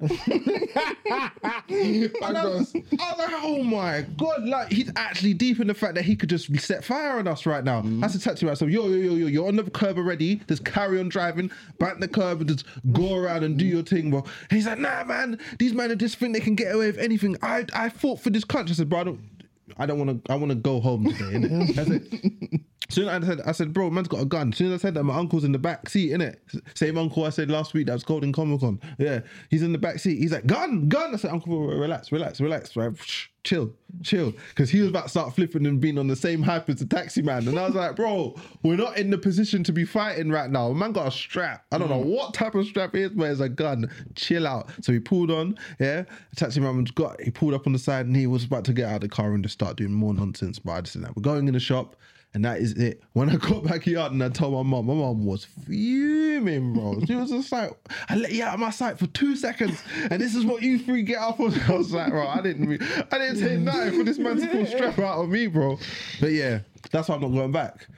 And I was like, oh my God, like he's actually deep in the fact that he could just set fire on us right now. That's a taxi man. So yo, you're on the curb already. Just carry on driving, bank the curb and just go around and do your thing, bro. And he's like, nah, man, these men just think they can get away with anything. I fought for this country. I said, bro, I want to go home today, innit? Soon I said, bro, man's got a gun. Soon as I said that, my uncle's in the back seat, innit? Same uncle I said last week that was Golden Comic Con. Yeah, he's in the back seat. He's like, gun. I said, uncle, relax, right? Chill. Because he was about to start flipping and being on the same hype as the taxi man. And I was like, bro, we're not in the position to be fighting right now. Man got a strap. I don't know what type of strap it is, but it's a gun. Chill out. So he pulled on, yeah. The taxi man he pulled up on the side and he was about to get out of the car and just start doing more nonsense. But I just said, we're going in the shop. And that is it. When I got back here and I told my mum was fuming, bro. She was just like, I let you out of my sight for 2 seconds and this is what you three get up on. I was like, bro, I didn't say nothing for this man to pull strap out of me, bro. But yeah, that's why I'm not going back.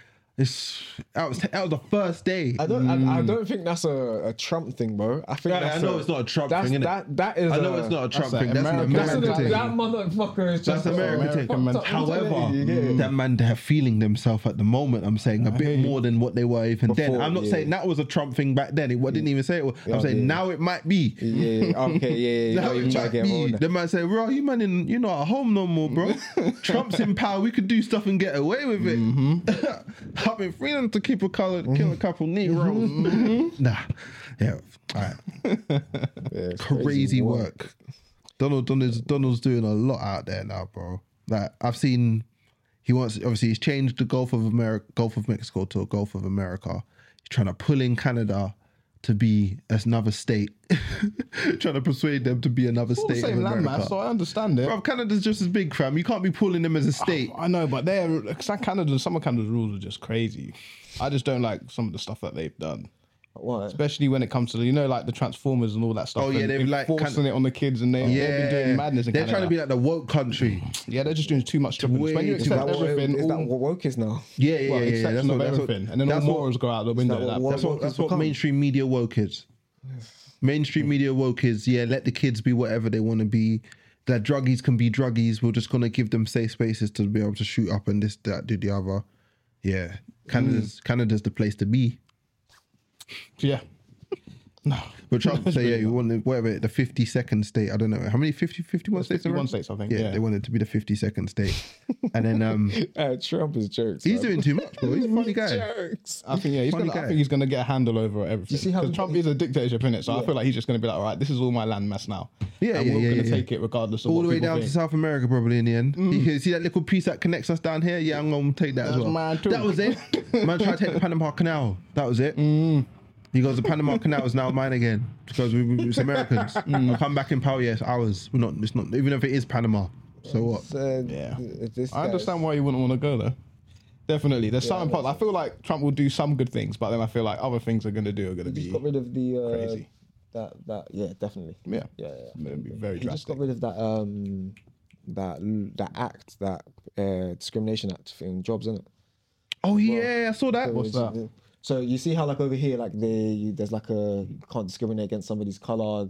That was the first day. I don't think that's a Trump thing, bro. I think I know it's not a Trump thing, innit? That is. I know it's not a Trump thing. That's an American American thing. That motherfucker is just That's American thing. However, you. that man, they're feeling themselves at the moment. I'm saying a bit more than what they were even then. Before, I'm not saying that was a Trump thing back then. It didn't even say it was. I'm saying now it might be. Yeah. Okay. Yeah. Now it might be. The man say, bro, you're not at home no more, bro. Trump's in power. We could do stuff and get away with it. I've been freedom to kill a couple Negroes. Nah. Yeah. All right. Yeah, Crazy work. Donald's doing a lot out there now, bro. Like I've seen, he's changed the Gulf of Mexico to a Gulf of America. He's trying to pull in Canada to be another state, trying to persuade them to be another It's all the state same of America. landmass, so I understand it. Bro, Canada's just as big, fam. You can't be pulling them as a state. I know, but some of Canada's rules are just crazy. I just don't like some of the stuff that they've done. Why? Especially when it comes to, like the Transformers and all that stuff. Oh, yeah, and they've like forcing it on the kids and they've been doing madness in They're Canada. trying to be like the woke country. Yeah, they're just doing too much tripping. When you Way accept too much. everything, Is that what woke is now? Yeah. exception of everything, and then all morals go out the window. That's what mainstream media woke is. Mainstream media woke is, let the kids be whatever they want to be. That druggies can be druggies. We're just going to give them safe spaces to be able to shoot up and this, that, do the other. Yeah. Canada's the place to be. Yeah. No. But Trump said, yeah, you wanted whatever the 52nd state. I don't know how many 51 states. 51 around? states, I think. Yeah, Yeah. they wanted to be the 52nd state, and then Trump is jokes. he's man. doing too much, bro. He's a funny guy. Jokes. I think Funny I guy. think he's gonna get a handle over everything. see how Because Trump is a dictatorship in it, so I feel like he's just gonna be like, all right, this is all my landmass now. Yeah, and yeah, we're yeah, gonna yeah. take it regardless of All what the way people down to think. South America, probably in the end. You can see that little piece that connects us down here. Yeah, I'm gonna take that as That's well. mine too. That was it. Man tried to take the Panama Canal. That was it. He goes, the Panama Canal is now mine again because it's Americans. I'll come back in power. Yes, ours. We're not. It's not. Even if it is Panama. So what? Yeah. I understand why you wouldn't want to go there. Definitely, there's certain parts. I feel like Trump will do some good things, but then I feel like other things are gonna do are gonna He be just got rid of the crazy. that yeah, definitely. Yeah. Yeah. It'll be very He just got drastic. rid of that act, that discrimination act in jobs, isn't it? Oh yeah, I saw that. What's that? So you see how like over here, like there's like a can't discriminate against somebody's color,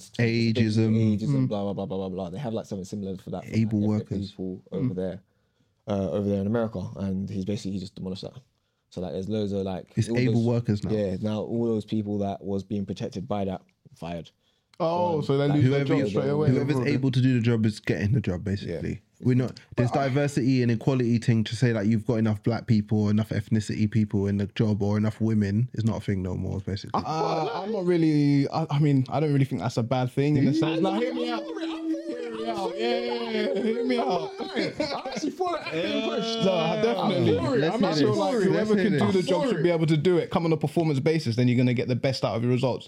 Ageism. blah blah blah blah blah blah. They have like something similar for that. For Able like, ethnic workers. people over there in America, and he just demolished that. So like, there's loads of like It's all able those- workers now. Yeah, now all those people that was being protected by that fired. Oh, so they lose their Whoever, job straight away. whoever's able to do the job is getting the job, basically. We're not. There's diversity and equality thing to say that you've got enough black people, or enough ethnicity people in the job, or enough women is not a thing no more, basically. I'm not really. I mean, I don't really think that's a bad thing in the sense. Like, hear me out. Hear me out. Yeah, hear me out. I actually thought that being pushed. No, definitely. Let's I'm not hear sure this. like Let's whoever hear can do this. the job should be able to do it. Come on a performance basis, then you're gonna get the best out of your results.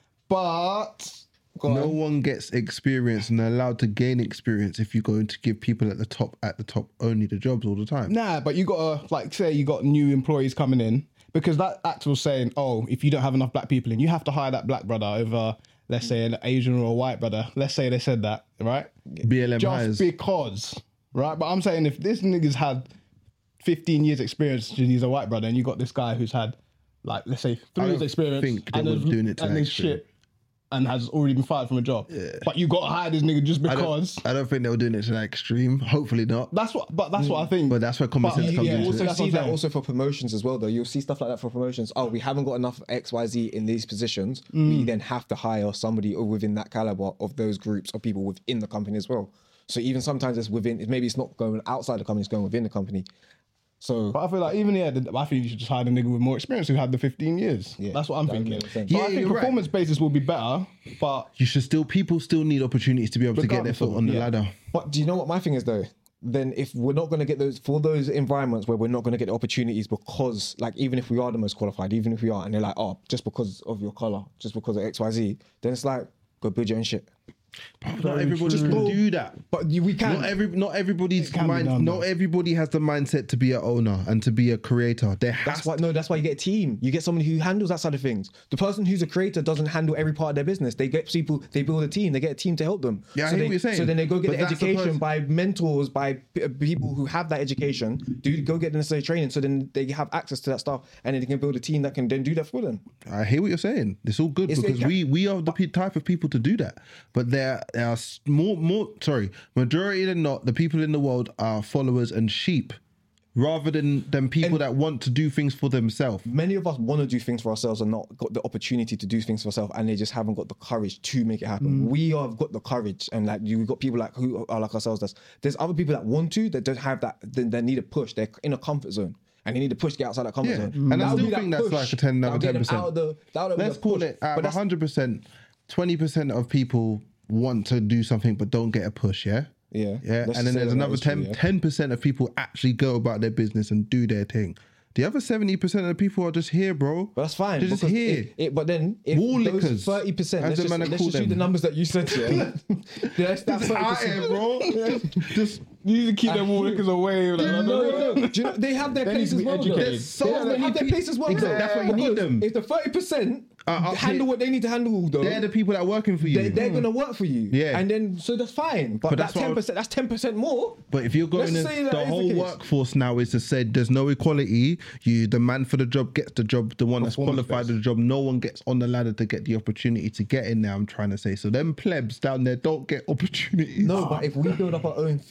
But No one gets experience and they're allowed to gain experience if you're going to give people at the top only the jobs all the time. nah, but you gotta like say you got new employees coming in because that act was saying, oh, if you don't have enough black people in, you have to hire that black brother over, let's say, an Asian or a white brother. Let's say they said that, right? BLM Just hires. because, right? But I'm saying if this nigga's had 15 years experience and he's a white brother, and you got this guy who's had like, let's say, 3 I years don't experience think they and were is- doing it to and that is extreme. shit and has already been fired from a job, but you got to hire this nigga just because. I don't think they were doing it to that extreme. Hopefully not. That's what I think. But that's where common sense comes You into also it. That's see what I'm that saying. also for promotions as well, though. You'll see stuff like that for promotions. Oh, we haven't got enough XYZ in these positions. We then have to hire somebody within that caliber of those groups of people within the company as well. So even sometimes it's within, maybe it's not going outside the company, it's going within the company. So But I feel like even I think you should just hire the nigga with more experience who had the 15 years. Yeah, That's what I'm that thinking. makes sense. So Yeah, I think you're right. performance basis will be better, but You should people still need opportunities to be able to get their Regardless foot of- on the yeah. ladder. But do you know what my thing is though? Then if we're not going to get those for those environments where we're not going to get the opportunities because like even if we are the most qualified, even if we are, and they're like, oh, just because of your color, just because of XYZ, then it's like go build your own shit. Not everybody can do that. But we can. Not everybody's It can be mind. done, Not though. everybody has the mindset to be an owner and to be a creator. That's why you get a team. You get somebody who handles that side of things. The person who's a creator doesn't handle every part of their business. They get people, they build a team, they get a team to help them. Yeah, I so hear they, what you're saying. So then they go get But the that's the education person- by mentors, by people who have that education, go get the necessary training so then they have access to that stuff and then they can build a team that can then do that for them. I hear what you're saying. It's all good It's- because we are the type of people to do that. But there are majority than not, the people in the world are followers and sheep, rather than people that want to do things for themselves. Many of us want to do things for ourselves and not got the opportunity to do things for ourselves, and they just haven't got the courage to make it happen. We have got the courage, and like you've got people like who are like ourselves. There's other people that want to, that don't have that. They need a push. They're in a comfort zone, and they need to push to get outside that comfort Yeah. zone. And I That'll still be that think that's push. like a 10, That'll another get them 10%. out of the- that'll be Let's the call push. it out But of that's- 100%. 20% of people want to do something but don't get a push. Yeah. Yeah. Yeah. Let's And then say there's that another is true, 10% of people actually go about their business and do their thing. The other 70% of the people are just here, bro. But that's fine. They're just because here. but then if Wall those lickers, 30%, as let's the man just call do them. the numbers that you said. Yeah, that's that Out here, 30%. bro. just you need to keep them walkers away. Like, No. Do you know, they have their They place need to as be well. though. educated. So They have many their place as well. Exactly. though. That's why you need Because them. If the 30% up handle here. what they need to handle, though, They're the people that are working for you. they're gonna work for you. Yeah. and then so that's fine. But, But that that's what 10%, that's 10% more. But if you're going, Let's say that the is the whole case. workforce now is to say there's no equality. The man for the job gets the job. The one that's Performance qualified based. for the job, no one gets on the ladder to get the opportunity to get in there. I'm trying to say. So them plebs down there don't get opportunities. No, but if we build up our own things, then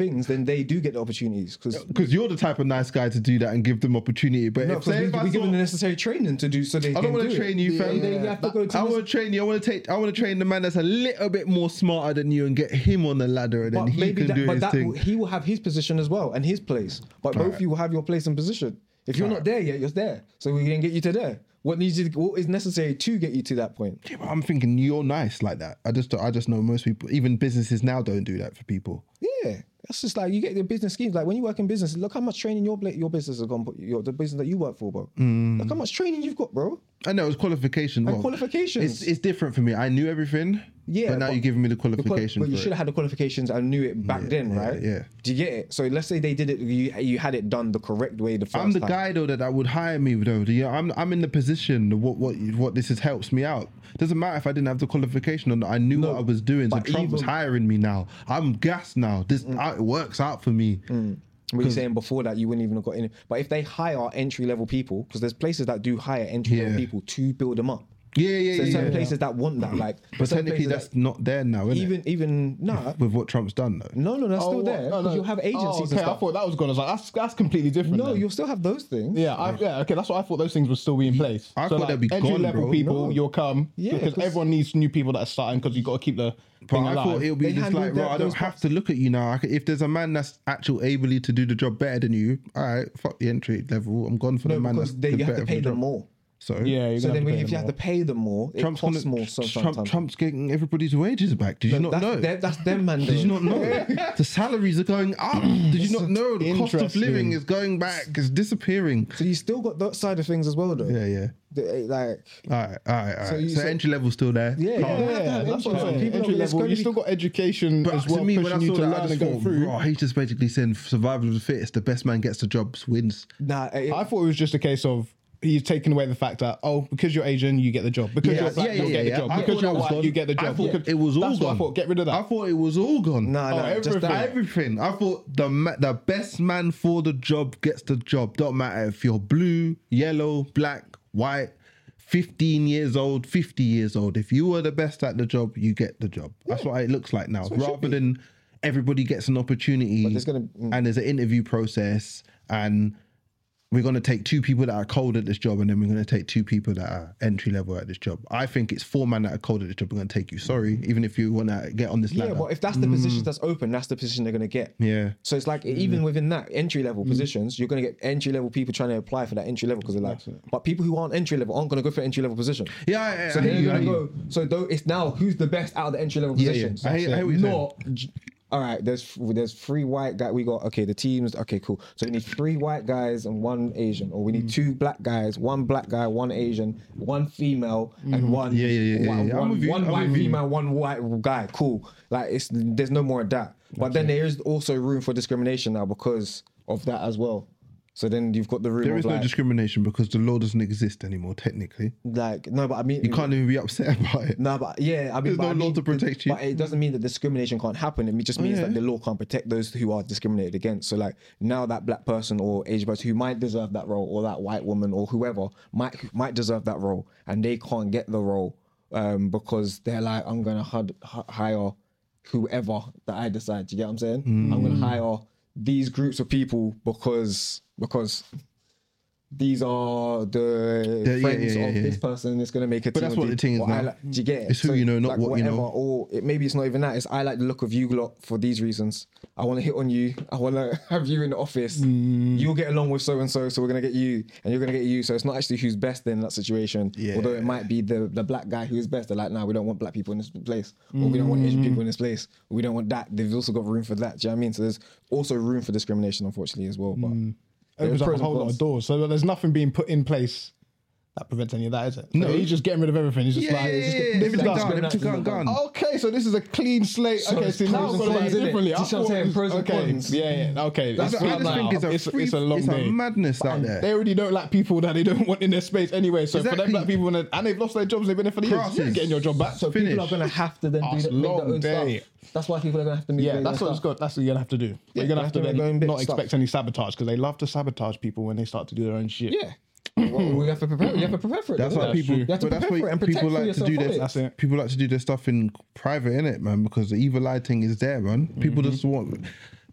then they do get the opportunities Because you're the type of nice guy to do that and give them opportunity. But no, if say we give them the necessary training to do so they I can don't want do to train you, fam. They have to go to I want to train you. I want to train the man that's a little bit more smarter than you and get him on the ladder, and then he can do his thing. He will have his position as well and his place. But both of you will have your place and position. If you're not there yet, you're there. So we can get you to there. What is necessary to get you to that point? Yeah, but I'm thinking you're nice like that. I just know most people, even businesses now, don't do that for people. Yeah, that's just like you get the business schemes. Like when you work in business, look how much training your business has gone. The business that you work for, bro. Look how much training you've got, bro. I know it's qualifications. And qualifications. It's different for me. I knew everything. Yeah, but now you're giving me the qualification. But you should have had the qualifications and knew it back then, right? Yeah. Do you get it? So let's say they did it. You had it done the correct way the first time. I'm the guy though that would hire me though. I'm in the position. What this helps me out. Doesn't matter if I didn't have the qualification or not. I knew what I was doing. So Trump was hiring me now. I'm gassed now. It works out for me. What you're saying before that you wouldn't even have got in. But if they hire entry level people, because there's places that do hire entry level people to build them up. So there's certain places that want that, like. But technically, that's not there now, isn't it? Even with what Trump's done, though. No, that's still there. No. You'll have agencies. Okay, and I stuff. thought that was gone. I was like, that's completely different. No, then. you'll still have those things. Okay, that's what I thought. Those things would still be in place. I thought they'd be entry gone, level bro. people, No. you'll come because everyone needs new people that are starting because you got to keep the But thing I alive. thought it would be They just handled like, bro, that- I don't those have to look at you now. If there's a man that's ably to do the job better than you, all right, fuck the entry level. I'm gone for the man that's because you have better to for pay the them job. more. So Yeah, you're So gonna then have to pay if you them have more. to pay them more, it costs more. Sometimes. Trump's getting everybody's wages back. Did you not know? That's them, man. Did you not know? The salaries are going up. Did you not know? The cost of Interesting. living is going back. It's disappearing. So you still got that side of things as well, though. Yeah. Like, All right. So, So entry level's still there. yeah, Calm. Yeah, that's what I'm saying. People Entry are- it's level, gonna you be- still got education But as well, to me, when I pushing you saw to that, I learn just and go thought, through. bro, he's just basically saying survival of the fittest. The best man gets the job, wins. I thought it was just a case of he's taking away the fact that because you're Asian you get the job, because you're black you'll get the job, I because thought you're that was white gone. you get the job. I thought Because it was all that's gone. what I thought. Get rid of that. I thought it was all gone. everything. I thought the best man for the job gets the job. Don't matter if you're blue, yellow, black, white, 15 years old, 50 years old. If you are the best at the job, you get the job. That's what it looks like now. Rather than everybody gets an opportunity and there's an interview process and we're going to take 2 people that are cold at this job and then we're going to take 2 people that are entry level at this job. I think it's 4 men that are cold at this job. We're going to take you. Sorry, even if you want to get on this ladder. Yeah, but if that's the position that's open, that's the position they're going to get. Yeah. So it's like even within that entry level positions, you're going to get entry level people trying to apply for that entry level because they're like, but people who aren't entry level aren't going to go for entry level position. Yeah. So they're going to go. So though it's now who's the best out of the entry level positions. I hear what you're saying. All right, there's 3 white guys. We got the teams. Okay, cool. So we need 3 white guys and 1 Asian, or we need 2 black guys, 1 black guy, 1 Asian, 1 female, and 1 I'm with you. one I'm white with you. female, 1 white guy. Cool. Like there's no more of that. But then there is also room for discrimination now because of that as well. So then you've got the room. There of is no like, discrimination because the law doesn't exist anymore, technically. like no, but I mean You can't even be upset about it. No, but yeah, I mean, There's but no I law mean, to protect you. But it doesn't mean that discrimination can't happen. It just means yeah. that the law can't protect those who are discriminated against. So like now that black person or Asian person who might deserve that role, or that white woman or whoever might deserve that role, and they can't get the role because they're like, I'm gonna hire whoever that I decide. Do you get what I'm saying? I'm gonna hire these groups of people because these are the friends of this person. It's gonna make a team. But that's what the thing is now. Do you get it? It's who you know, not like what you know. Or maybe it's not even that. It's I like the look of you lot for these reasons. I want to hit on you. I want to have you in the office. You'll get along with so and so, so we're gonna get you, and you're gonna get you. So it's not actually who's best in that situation. Yeah. Although it might be the black guy who is best. They're like, nah, we don't want black people in this place, or we don't want Asian people in this place, or we don't want that. They've also got room for that. Do you know what I mean? So there's also room for discrimination, unfortunately, as well. But Opens up pros a and whole lot cons. of doors. So there's nothing being put in place that prevents any of that, is it? No. So he's just getting rid of everything. He's just Everything gone. Okay, so this is a clean slate. So okay, it's so now pros I'm and going cons, to innit? differently. Do you see what I'm saying? Pros and cons. Yeah. Okay, I just think it's a long day. madness out there. They already don't like people that they don't want in their space anyway. So for them Exactly. black people, and they've lost their jobs, they've been there for years. Crosses. You're getting your job back. So Finish. people are going to have to then Oh, it's make their long own day. stuff. That's why people are going to have to make Yeah, their that's own what it's stuff. got. That's what you're gonna have to do. You're gonna have to they have to then make their own not stuff. expect any sabotage because they love to sabotage people when they start to do their own shit. Yeah. Well, we have to prepare. You have to prepare for it. That's don't why you? people. true. You have to But that's prepare for it why and protect people for like to yourself do from their. it. That's it. People like to do their stuff in private, innit, man? Because the evil eye thing is there, man. People just want.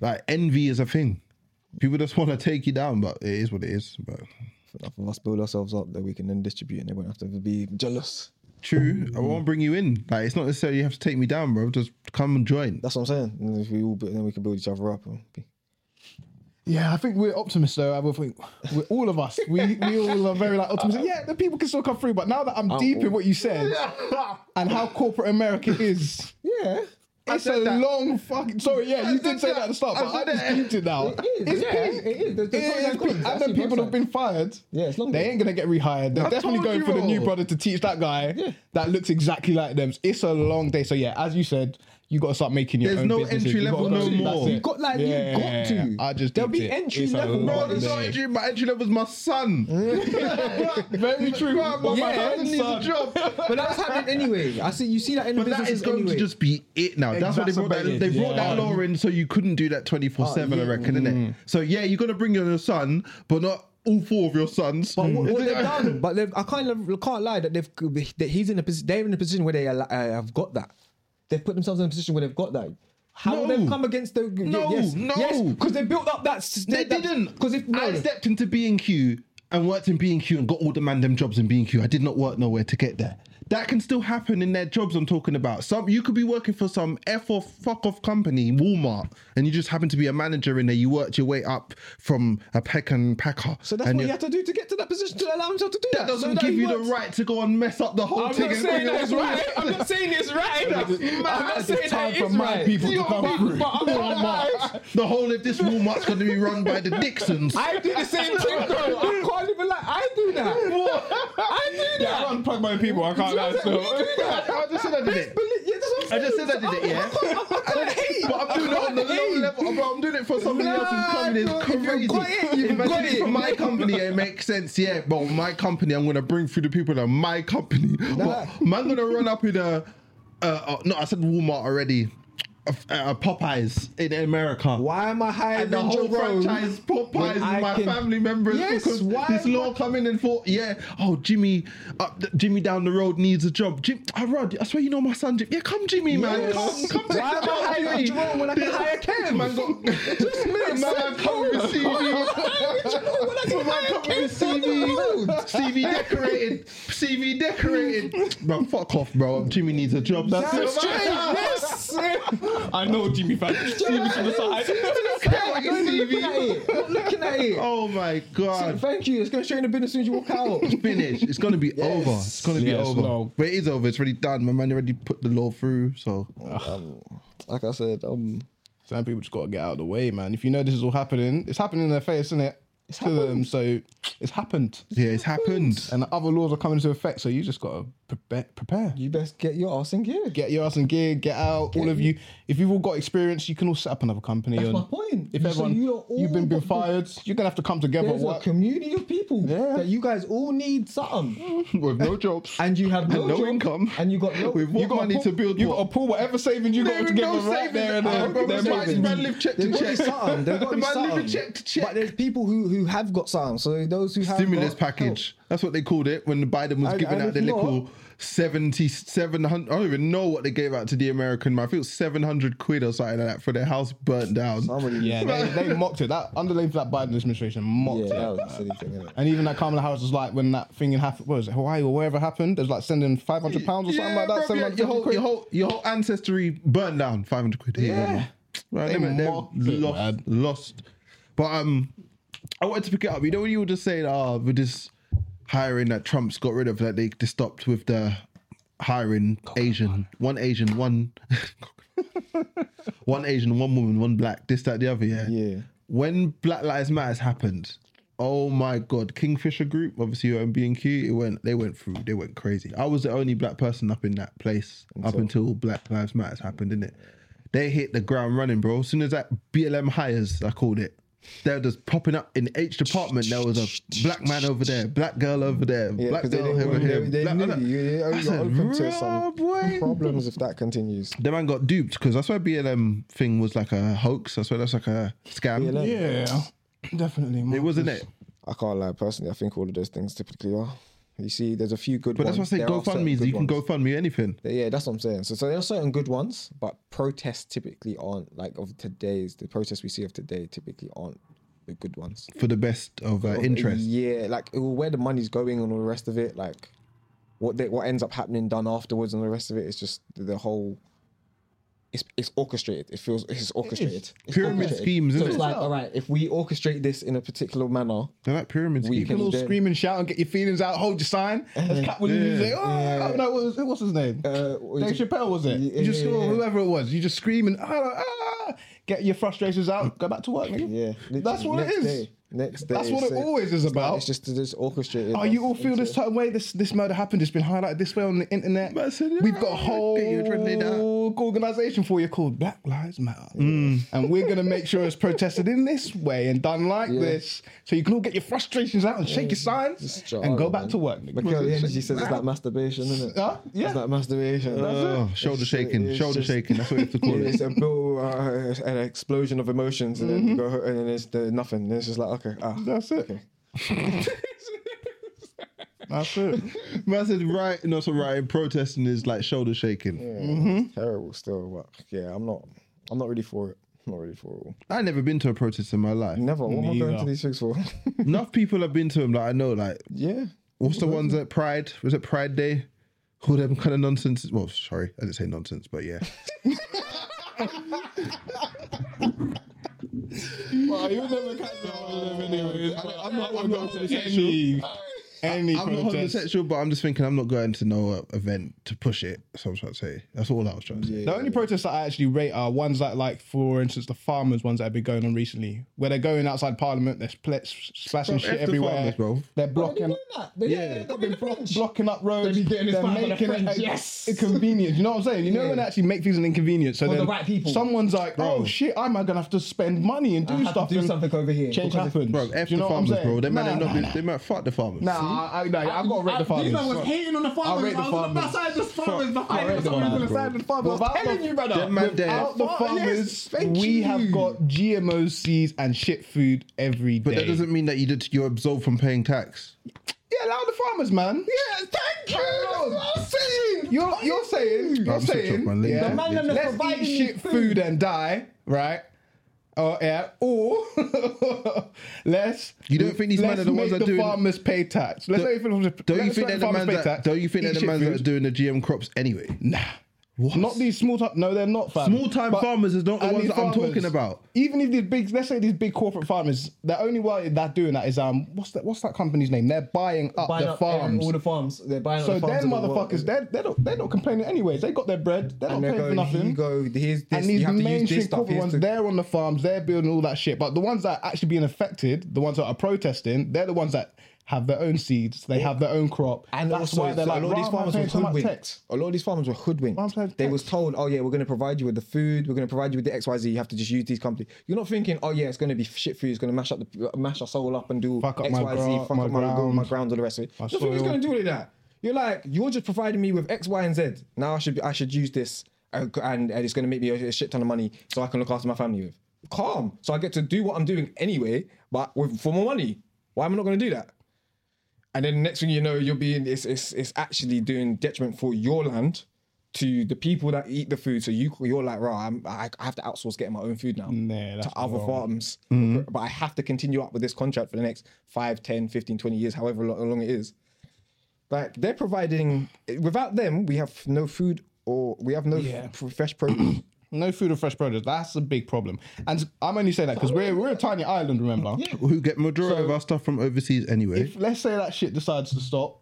Like envy is a thing. People just want to take you down, but it is what it is. But Enough of us build ourselves up that we can then distribute, and they won't have to be jealous. true, I won't bring you in. Like it's not necessarily you have to take me down, bro. Just come and join. That's what I'm saying. And if we all, then we can build each other up. Yeah, I think we're optimists though. I think we're all of us. We all are very like optimistic. Yeah, the people can still come through. But now that I'm deep in what you said and how corporate America is, Yeah. it's a long fucking. Sorry, yeah, you did say that at the start, but I just deeped it now. It is. There's pros and cons. And then people that have been fired, Yeah, it's long. they ain't gonna get rehired. They're definitely told going you, for the bro. new brother to teach that guy that looks exactly like them. It's a long day. So yeah, as you said, you got to start making your There's own no businesses. entry You level gotta no go- more. that's it. You got like you got to. I just There'll deeped be it. entry It's a level. long Bro, there's no day. entry. My entry level's my son. Very true. My Yeah, son needs a job. But that's happening anyway. You see that in the But that businesses is going anyway. to just be it now. That's what they brought that. Exacerbated, They brought that yeah. law in so you couldn't do that 24/7. I reckon, innit? So yeah, you're gonna bring your son, but not all four of your sons. But what they've done, but I can't lie that that he's in a position. They're in a position where they have got that. They've put themselves in a position where they've got that. How No. they've come against the No. because they built up that. They didn't. Because if I stepped into B&Q and worked in B&Q and got all the them jobs in B&Q. I did not work nowhere to get there. That can still happen in their jobs I'm talking about. You could be working for some fuck off company, Walmart, and you just happen to be a manager in there. You worked your way up from a peck and packer. so that's and what you have to do to get to that position to allow himself to do that. That doesn't So that give he you the works. right to go and mess up the whole I'm thing. not and saying bring that's it right. I'm not saying it's right. I'm not It's saying time that for is my right. people to come through. But I'm not. The whole of this Walmart's going to be run by the Dixons. I do the same thing though. I can't even lie. I do that. I do Yeah, I that. unplug my people. I can't lie. So. I just said I did it. I just said I did it, yeah. But I'm doing it on the low level. Bro, I'm doing it for somebody else's company. It's crazy. You've got it. For my company, it makes sense, yeah. But my company, I'm gonna bring through the people that are my company. But man, gonna run up in a. No, I said Walmart already. Popeyes in America. Why am I hiring And the whole Jerome franchise Popeyes when is I my can- family members Yes, because why- this law come in and thought, yeah, oh Jimmy down the road needs a job. Rod, I swear you know my son. Yeah, come Jimmy, man, Yes. come. Why am I hiring Jerome when I can hire Kev? Man, man, come with CV decorated, CV decorated. Bro, fuck off, bro. Jimmy needs a job. That's it. Yes. I know Jimmy fan. Jimmy to the side. Looking at it. Oh my god. Thank you. It's going straight in the bin as soon as you walk out. Finish. It's gonna be over. It's gonna be Yes, over. no. But it is over. It's already done. My man already put the law through. So Like I said, Some people just got to get out of the way, man. If you know this is all happening, it's happening in their face, isn't it? It's to them, so it's happened. yeah, it's happened. And the other laws are coming into effect, so you just got to prepare. you best get your ass in gear. Get your ass in gear, get out. All of you. If you've all got experience, you can all set up another company. That's and my point. If So everyone, you're all you've been got- fired, you're going to have to come together. There's a Work. community of people that you guys all need something, With no jobs. and you have no, And no job, income. and you got no. With what money to build You what? got to pull whatever savings you got There is together no right there. And savings. then Bro, they're man live check to There's got to check. be something. There's got to be Man live something. check to check. But there's people who have got something. So those who have Stimulus got package. That's what they called it when Biden was giving and out if the little not- 700. I don't even know what they gave out to the American man. I feel it was 700 quid or something like that for their house burnt down. Yeah, they mocked it. That underneath that Biden administration mocked Yeah, it. that was a silly thing, innit? And even that Kamala Harris was like, when that thing happened, what was it, Hawaii or wherever happened, there's like sending £500 or something like that. bro, 750 quid. your whole ancestry burned down. 500 quid. Yeah. Right, They they're mocked it, man. lost. But I wanted to pick it up. You know when you were just saying, with this hiring that Trump's got rid of, that they stopped with the hiring one Asian, one Asian, one woman, one black, this, that, the other. Yeah. Yeah. When Black Lives Matter happened, oh my God, Kingfisher Group, obviously you're on B&Q, they went crazy. I was the only black person up in that place up until Black Lives Matter happened, didn't it? They hit the ground running, bro. As soon as that BLM hires, I called it, they're just popping up in each department. There was a black man over there, black girl over there, Yeah, black because girl over here. they black- knew you're I said, open to "Raw some boy." problems if that continues. The man got duped because that's why BLM thing was like a hoax. That's why that's like a scam. BLM? Yeah, definitely. It wasn't it. I can't lie, personally, I think all of those things typically are. You see, there's a few good But ones. that's why I say There are certain GoFundMe. good You can ones. GoFundMe anything Yeah, that's what I'm saying. So there are certain good ones, but protests typically aren't like the protests we see of today typically aren't the good ones. for the best of interest. Yeah, like where the money's going and all the rest of it, like what ends up happening done afterwards and the rest of it is just the whole. It's orchestrated. It feels it's orchestrated. It's Pyramid orchestrated. schemes, So isn't it's it? like, all right, if we orchestrate this in a particular manner, They're like pyramid We schemes. can- You can all then- scream and shout and get your feelings out, hold your sign. As Cap Williams used to say, oh, no, what's his name? Dave Chappelle, was it? You just, whoever it was, you just scream and get your frustrations out, go back to work, nigga. yeah, That's what it next is. Day, next day, That's what it so- always is about. It's just orchestrated. Oh, you all feel this certain way? This murder happened. It's been highlighted this way on the internet. Man said, We've got a whole get your adrenaline out. organisation for you called Black Lives Matter, and we're gonna make sure it's protested in this way and done like this, so you can all get your frustrations out and shake your signs Just and go jarring, back man. to work. nigga. Michael Energy says it's like masturbation, isn't it? Yeah. It's like masturbation. Shoulder It's- shaking, it's shoulder just- shaking. That's what you have to call It's it. a an explosion of emotions, and then you go, and then there's nothing. Then it's just like, okay, That's it. okay. That's it. Man said, right, no, so right, protesting is like shoulder shaking. It's terrible still, but yeah, I'm not really for it. I'm not really for it all. I've never been to a protest in my life. Never. What am I going Neither. to these things for? Enough people have been to them that I know, like, Yeah. what's the ones at Pride? Was it Pride Day? All them kind of nonsense. Well, sorry, I didn't say nonsense, but yeah. Well, you never catch me on them anyways. I'm not homosexual. Any I'm not protest. homosexual, but I'm just thinking I'm not going to no event to push it. So I'm trying to say. That's all I was trying to say. The only protests that I actually rate are ones that, like, for instance, the farmers ones that have been going on recently, where they're going outside Parliament, they're splashing Bro, shit F the everywhere. farmers, bro. They're blocking. They've been Blocking up roads. They be getting this They're fight for the making French, it yes. inconvenient. You know what I'm saying? You know when they actually make things an inconvenience. So For the then right people. someone's like, "Oh shit, I'm gonna have to spend money and do I have to stuff. do and something over here Change because if- happens." Bro, F Do you the know what I'm farmers, saying? bro. They might Nah, have not nah, been. nah. They might fuck the farmers. Nah, I've got to rate the farmers. These man was hating on the farmers. rate the I was on the farmers. side of the farmers. I Behind rate the the farmers on farmers, the side of the farmers. I was Without telling the- you, brother. Them man there. Without the farmers, Yes, thank we have you. got GMO seeds and shit food every day. But that doesn't mean that you're absolved from paying tax. Yeah, allow the farmers, man. Yeah, thank you. That's what I'm saying. You're saying, I'm switch off, man. yeah, The man them that's let's providing eat you shit food and die, right? Oh yeah, or let's. You don't think these men are the ones make that the doing- farmers pay tax? Let's say Don't you think they're the man that? Don't you think they're the man that are doing the GM crops anyway? Nah. Not these small time. No, they're not fam. Small time But- farmers is not the and ones these that I'm farmers, talking about. Even if these big, let's say these big corporate farmers, the only way they're doing that is what's that company's name? They're buying up Buying the up farms. all the farms. They're buying So up the farms. them of the world. motherfuckers, they're not complaining anyways. They got their bread. They're And not they're paying for going, nothing. here you go, here's this, And these you have to use mainstream this stuff. corporate Here's ones, the, they're on the farms, they're building all that shit. But the ones that are actually being affected, the ones that are protesting, they're the ones that have their own seeds. They have their own crop. and that's also, why they're so like, a lot of these farmers were hoodwinked. tax. A lot of these farmers were I'm hoodwinked. paying They tax. was told, oh yeah, we're going to provide you with the food. We're going to provide you with the XYZ. You have to just use these companies. You're not thinking, oh yeah, it's going to be shit food. It's going to mash our soul up and do Fuck up my XYZ, fuck my up my ground. ground, all the rest of it. My You don't think it's soil. going to do all of that. You're like, you're just providing me with X, Y, and Z. Now I should use this, and it's going to make me a shit ton of money so I can look after my family with. Calm. So I get to do what I'm doing anyway, but for more money. Why am I not going to do that? And then next thing you know, you're being it's actually doing detriment for your land to the people that eat the food. So you're like, right, I have to outsource getting my own food now Nah, that's to other wrong. farms. But I have to continue up with this contract for the next 5, 10, 15, 20 years, however long it is. Like they're providing, without them, we have no food or we have no fresh produce. No food or fresh produce. That's a big problem. And I'm only saying that because we're a tiny island, remember? Who get majority of our stuff from overseas anyway. If let's say that shit decides to stop,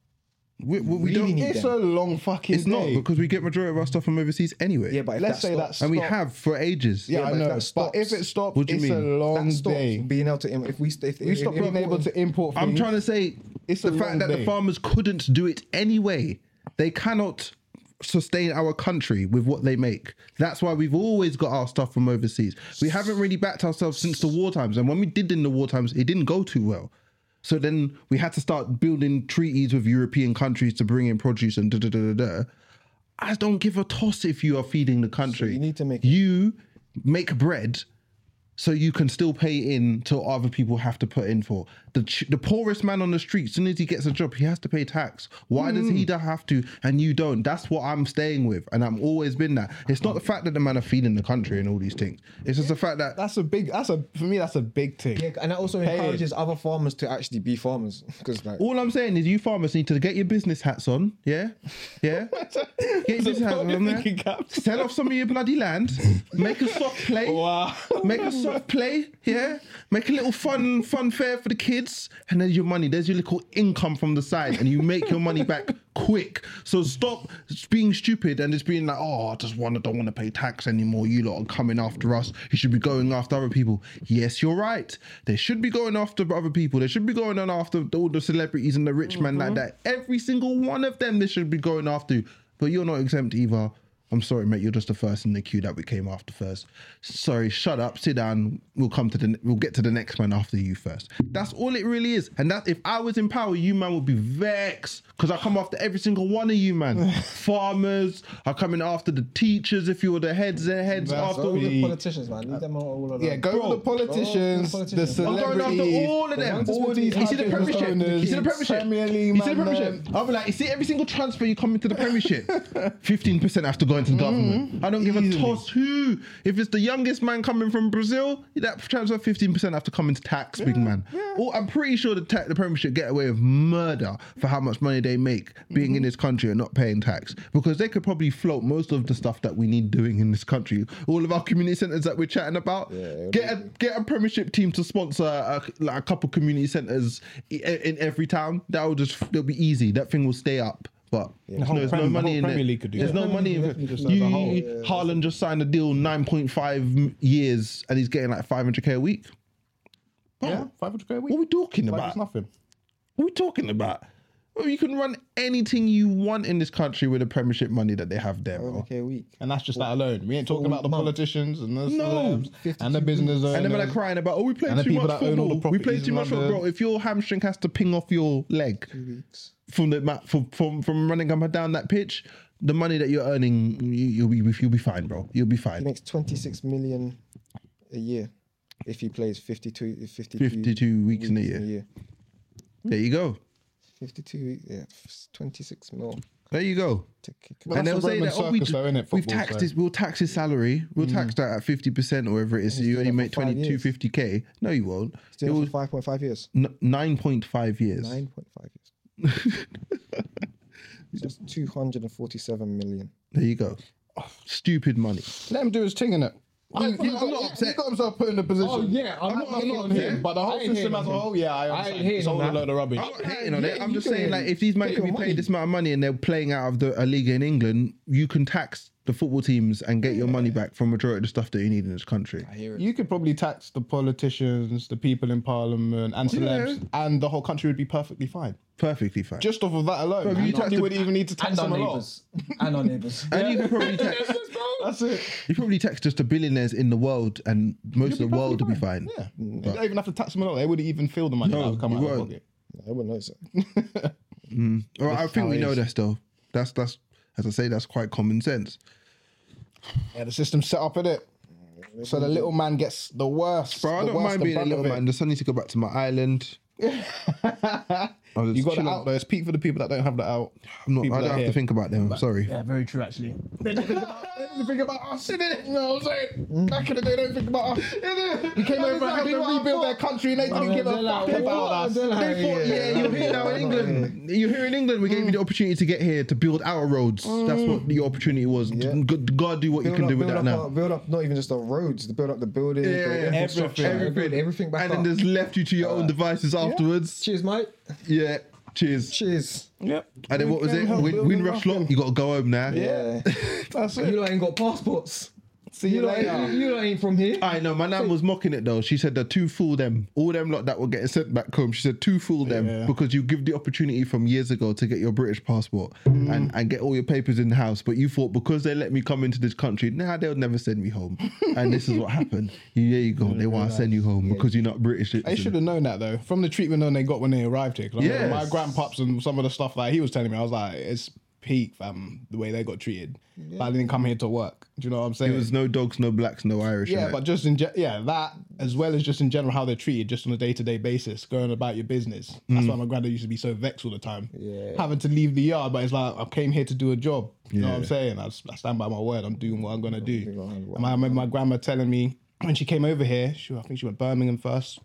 We really don't. need it's them. a long fucking It's not day. because we get majority of our stuff from overseas anyway. Yeah, but if Let's that say stops, that's and we stop. have for ages. Yeah, I but if know. that But stops- if it stops, What do you it's a mean? long that stops day. being able to if we We stop being able to import things. I'm trying to say It's the a fact long that day. the farmers couldn't do it anyway. They cannot sustain our country with what they make. That's why we've always got our stuff from overseas. We haven't really backed ourselves since the war times. And when we did in the war times, it didn't go too well. So then we had to start building treaties with European countries to bring in produce and da-da-da-da-da. I don't give a toss if you are feeding the country. you need to make- You make bread so you can still pay in to other people have to put in for. The poorest man on the street, as soon as he gets a job, he has to pay tax. Why does he have to and you don't? That's what I'm staying with, and I've always been that. It's not the fact that the man are feeding the country and all these things. It's just the fact that for me that's a big thing. Yeah, and that also encourages other farmers to actually be farmers. Because like, all I'm saying is you farmers need to get your business hats on, yeah? Get your business hats on, man. Sell off some of your bloody land, make a soft play. Wow. Make a soft play, yeah? Make a little fun fair for the kids, and there's your money. There's your little income from the side, and you make your money back quick. So stop being stupid and just being like, oh, I don't want to pay tax anymore. You lot are coming after us. You should be going after other people. Yes, you're right. They should be going after other people. They should be going on after all the celebrities and the rich man like that. Every single one of them they should be going after. But you're not exempt either. I'm sorry, mate. You're just the first in the queue that we came after first. Sorry, shut up, sit down. We'll get to the next man after you first. That's all it really is. And that if I was in power, you man would be vexed because I come after every single one of you, man. Farmers, I coming after the teachers. If you were the heads after all the politicians, man. Leave them all alone. Yeah, go with the politicians, the celebrities. I'm going after all of them. All these You see the Premiership? owners, You see the Premiership? Premier League, You see the man, Premiership? I'll be like, you see every single transfer you come into the Premiership, 15% has to go into the government. I don't give a toss who. If it's the youngest man coming from Brazil, that transfer 15% have to come into tax, big man. Or I'm pretty sure the Premiership get away with murder for how much money they make being in this country and not paying tax, because they could probably float most of the stuff that we need doing in this country. All of our community centres that we're chatting about. Get a Premiership team to sponsor a couple community centres in every town. That'll be easy. That thing will stay up. But there's no money in it. There's no money in it. Haaland just signed a deal 9.5 years and he's getting like 500k a week. Yeah, 500k a week. What are we talking Like about? it's nothing. What are we talking about? Well, you can run anything you want in this country with the Premiership money that they have there. Bro. Okay, a week. And that's just that alone. We ain't talking about the politicians and the No. celebs and the business owners. And then when they're crying about, we play And the too people much that own all the football. We play properties too in much football, London. bro. If your hamstring has to ping off your leg 2 weeks. from running up and down that pitch, the money that you're earning, you'll be fine, bro. You'll be He fine. makes 26 million a year if he plays 52 weeks in a year. There you go. 52, yeah, 26 mil. There you go. But And that's they'll the say Roman that circus though, innit, we've football, taxed so. his, we'll tax his salary. We'll tax that at 50% or whatever it is. So you only doing it make for 5 years. 2250k. No, you won't. He's doing it for 5.5 years. 9.5 years. 9.5 years. Just 247 million. There you go. Stupid money. Let him do his thing, innit? I'm not upset. He got himself put in a position. Oh, yeah, I'm not on upset. him, but the whole I ain't system hating as a on whole, him. yeah, I I ain't understand. hating It's all on a that. load of rubbish. I'm not hating on it. I'm you just can saying, like, if these men get can be your paid money. this amount of money and they're playing out of a league in England, you can tax the football teams and get your money back from majority of the stuff that you need in this country. I hear it. You could probably tax the politicians, the people in parliament, and celebs, and the whole country would be perfectly fine. Perfectly fine. Just off of that alone. Bro, you You tax the- wouldn't even need to tax And our them a lot. neighbours. And our neighbours. And you can probably tax. That's it. You probably tax just the billionaires in the world, and most of the world will be fine. Yeah. You don't even have to tax them a lot. They wouldn't even feel the money that would come you out of their won't. pocket. I wouldn't know, sir. All right, I think how we it know is. this though. That's as I say, that's quite common sense. Yeah, the system's set up in it. So the little man gets the worst. Bro, I the don't worst, mind the being a brunt little of it. man. Just I need to go back to my island. I'll just You got chill the out. out though. It's peak for the people that don't have the out. I'm not, People I that don't have here. to think about them. I'm sorry. Yeah, very true, actually. They don't think about us, innit? You know what I'm saying? Back in the day, they don't think about us. We came over and helped them rebuild their country and they didn't give a fuck about us. They thought, yeah, you're here now in England. You're here in England. We gave you the opportunity to get here to build our roads. That's what the opportunity was. God, do what you can do with that now. Build up not even just the roads, build up the buildings, the Yeah, infrastructure, build everything back And up. then just left you to your own devices afterwards. Cheers, mate. Yeah. Cheers. Cheers. Yep. And then what was it? Windrush Lock. You got to go home now. Yeah. That's You it. lot ain't got passports. See you later. You lot ain't from here. I know, my nan was mocking it though. She said the two fool them. All them lot that were getting sent back home. She said two fool them Yeah. because you give the opportunity from years ago to get your British passport and get all your papers in the house. But you thought because they let me come into this country, they'll never send me home. And this is what happened. There you go. They want to send you home because you're not British. They should have known that though, from the treatment they got when they arrived here. 'Cause I remember Yes. my grandpops and some of the stuff that he was telling me, I was like, it's peak, fam. The way they got treated. Like, they didn't come here to work. Do you know what I'm saying? There was no dogs, no blacks, no Irish. Yeah, innit? but just in that, as well as just in general how they're treated, just on a day-to-day basis, going about your business. That's why my granddad used to be so vexed all the time, having to leave the yard. But it's like, I came here to do a job. You know what I'm saying? I stand by my word. I'm doing what I'm gonna do. And I remember my grandma telling me when she came over here. I think she went Birmingham first.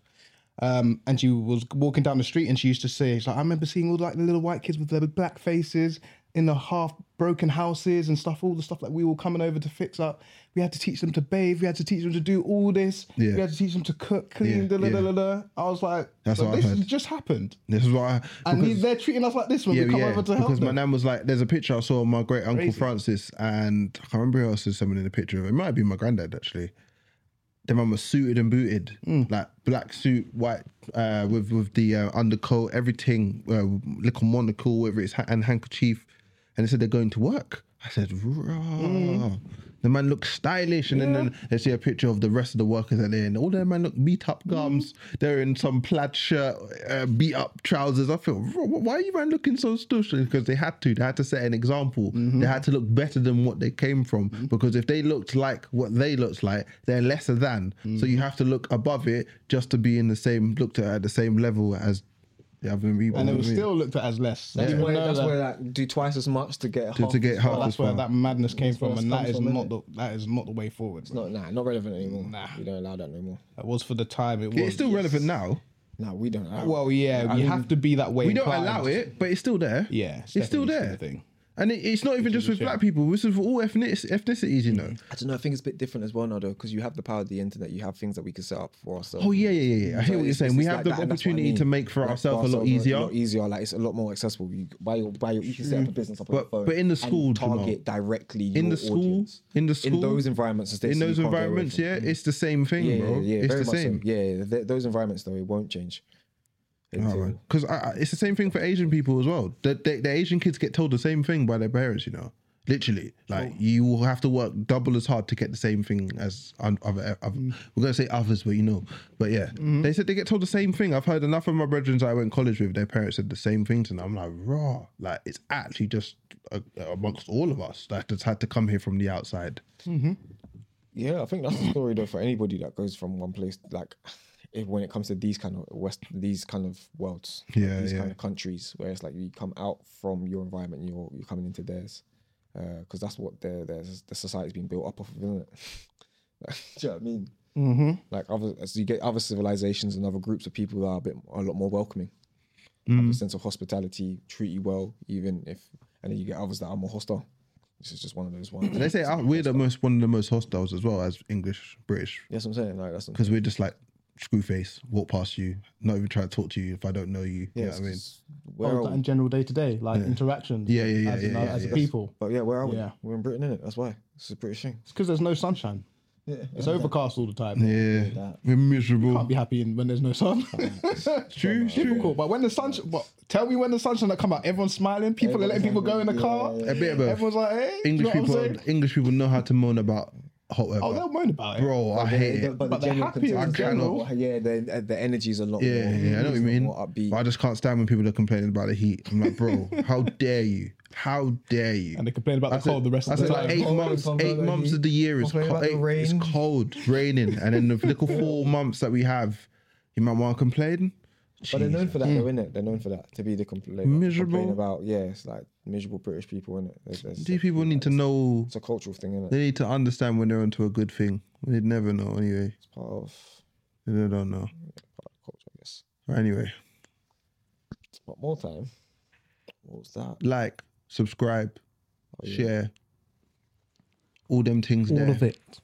And she was walking down the street, and she used to say, "She's like, I remember seeing all like the little white kids with their black faces in the half broken houses and stuff, all the stuff that we were coming over to fix up. We had to teach them to bathe. We had to teach them to do all this. Yeah. We had to teach them to cook, clean, I was like, That's so what I this heard. has just happened. This is why. And they're treating us like this when we come over to help because my them. nan was like, there's a picture I saw of my great uncle Crazy. Francis, and I can't remember who else is someone in the picture of it. It might be my granddad actually. The man was suited and booted, like black suit, white, with the undercoat, everything, little monocle, whatever it's, and handkerchief. And they said they're going to work. I said, "Rah." The man looks stylish, and then they see a picture of the rest of the workers are there, and all their man look beat up gums. They're in some plaid shirt, beat up trousers. I feel, why are you man looking so stush? Because they had to set an example. They had to look better than what they came from. Because if they looked like what they looked like, they're lesser than. So you have to look above it just to be in the same, looked at the same level as the other people. And it was still looked at as less. That's Even why though that- like, do twice as much to get half. to get half that's as where far. that madness came from, where and it that comes is from, not the way forward. Not relevant anymore. Nah. We don't allow that no more. That was for the time. It was. It's still relevant now. No, we don't. Allow Well, it. yeah, I you mean, have to be that way. We don't inclined. allow it, but it's still there. Yeah, it's still definitely there. a thing. And it's not even just with black people. This is for all ethnicities, you know. I don't know. I think it's a bit different as well now, though, because you have the power of the internet. You have things that we can set up for ourselves. Oh yeah. I hear what you're it's- saying. it's We like have the that, and that's what I opportunity mean. to make for Like, ourselves a lot easier. Like it's a lot more accessible. You can set up a business up on your phone. But in the and school, target directly in your the school, audience. in the school, in those environments, in those environments, it's the same thing, yeah, bro. yeah, It's very the much so. same. Yeah, those environments though, it won't change. Until- Because it's the same thing for Asian people as well. The Asian kids get told the same thing by their parents, you know. Literally, like you will have to work double as hard to get the same thing as other. We're gonna say others, but you know. But yeah, they said they get told the same thing. I've heard enough of my brethren I went to college with. Their parents said the same thing to them. I'm like, raw. Like it's actually just amongst all of us that just had to come here from the outside. Yeah, I think that's the story though for anybody that goes from one place. Like, when it comes to these kind of these kind of worlds, Yeah, these yeah. kind of countries, where it's like you come out from your environment, and you're coming into theirs, because that's what the society's been built up of, isn't it? Do you know what I mean? Mm-hmm. Like as you get other civilizations and other groups of people that are a lot more welcoming, have a sense of hospitality, treat you well, even if, and then you get others that are more hostile. This is just one of those ones. And they say we're one of the most hostiles as well as English, British, That's what I'm saying. Like that's because we're just like screw face, walk past you, not even try to talk to you if I don't know you. You know what I mean? Where are In general, day to day, like interactions. Yeah, as a people. But yeah, where are we? Yeah. We're in Britain, innit? That's why. It's a British thing. It's because there's no sunshine. It's overcast all the time. Yeah, we're miserable. Can't be happy when there's no sun. True. Difficult. But when the sun, tell me when the sunshine that come out, everyone's smiling. People are letting people go in the car. A bit of both. Everyone's like, hey, you know English people know how to moan about hot weather. Oh, they'll moan about it. Bro, I hate it. But the they're general happy consensus- in general. Yeah, the energy is a lot Yeah, more. I know what you mean. More upbeat. But I just can't stand when people are complaining about the heat. I'm like, bro, how dare you? How dare you? And they complain about the cold the rest of I the said time. like 8 months of the year is Complain about the rain. it's cold, it's raining, and then the little 4 months that we have, you might want to complain. But they're known for that, though, innit? They're known for that, to be the Miserable. complain about, it's like miserable British people, innit? These people need to know. It's a cultural thing, innit? They need to understand when they're onto a good thing. They'd never know anyway. It's part of They don't know. culture, I guess. Anyway, But more time. What was that? like, subscribe, share, all them things All there. of it.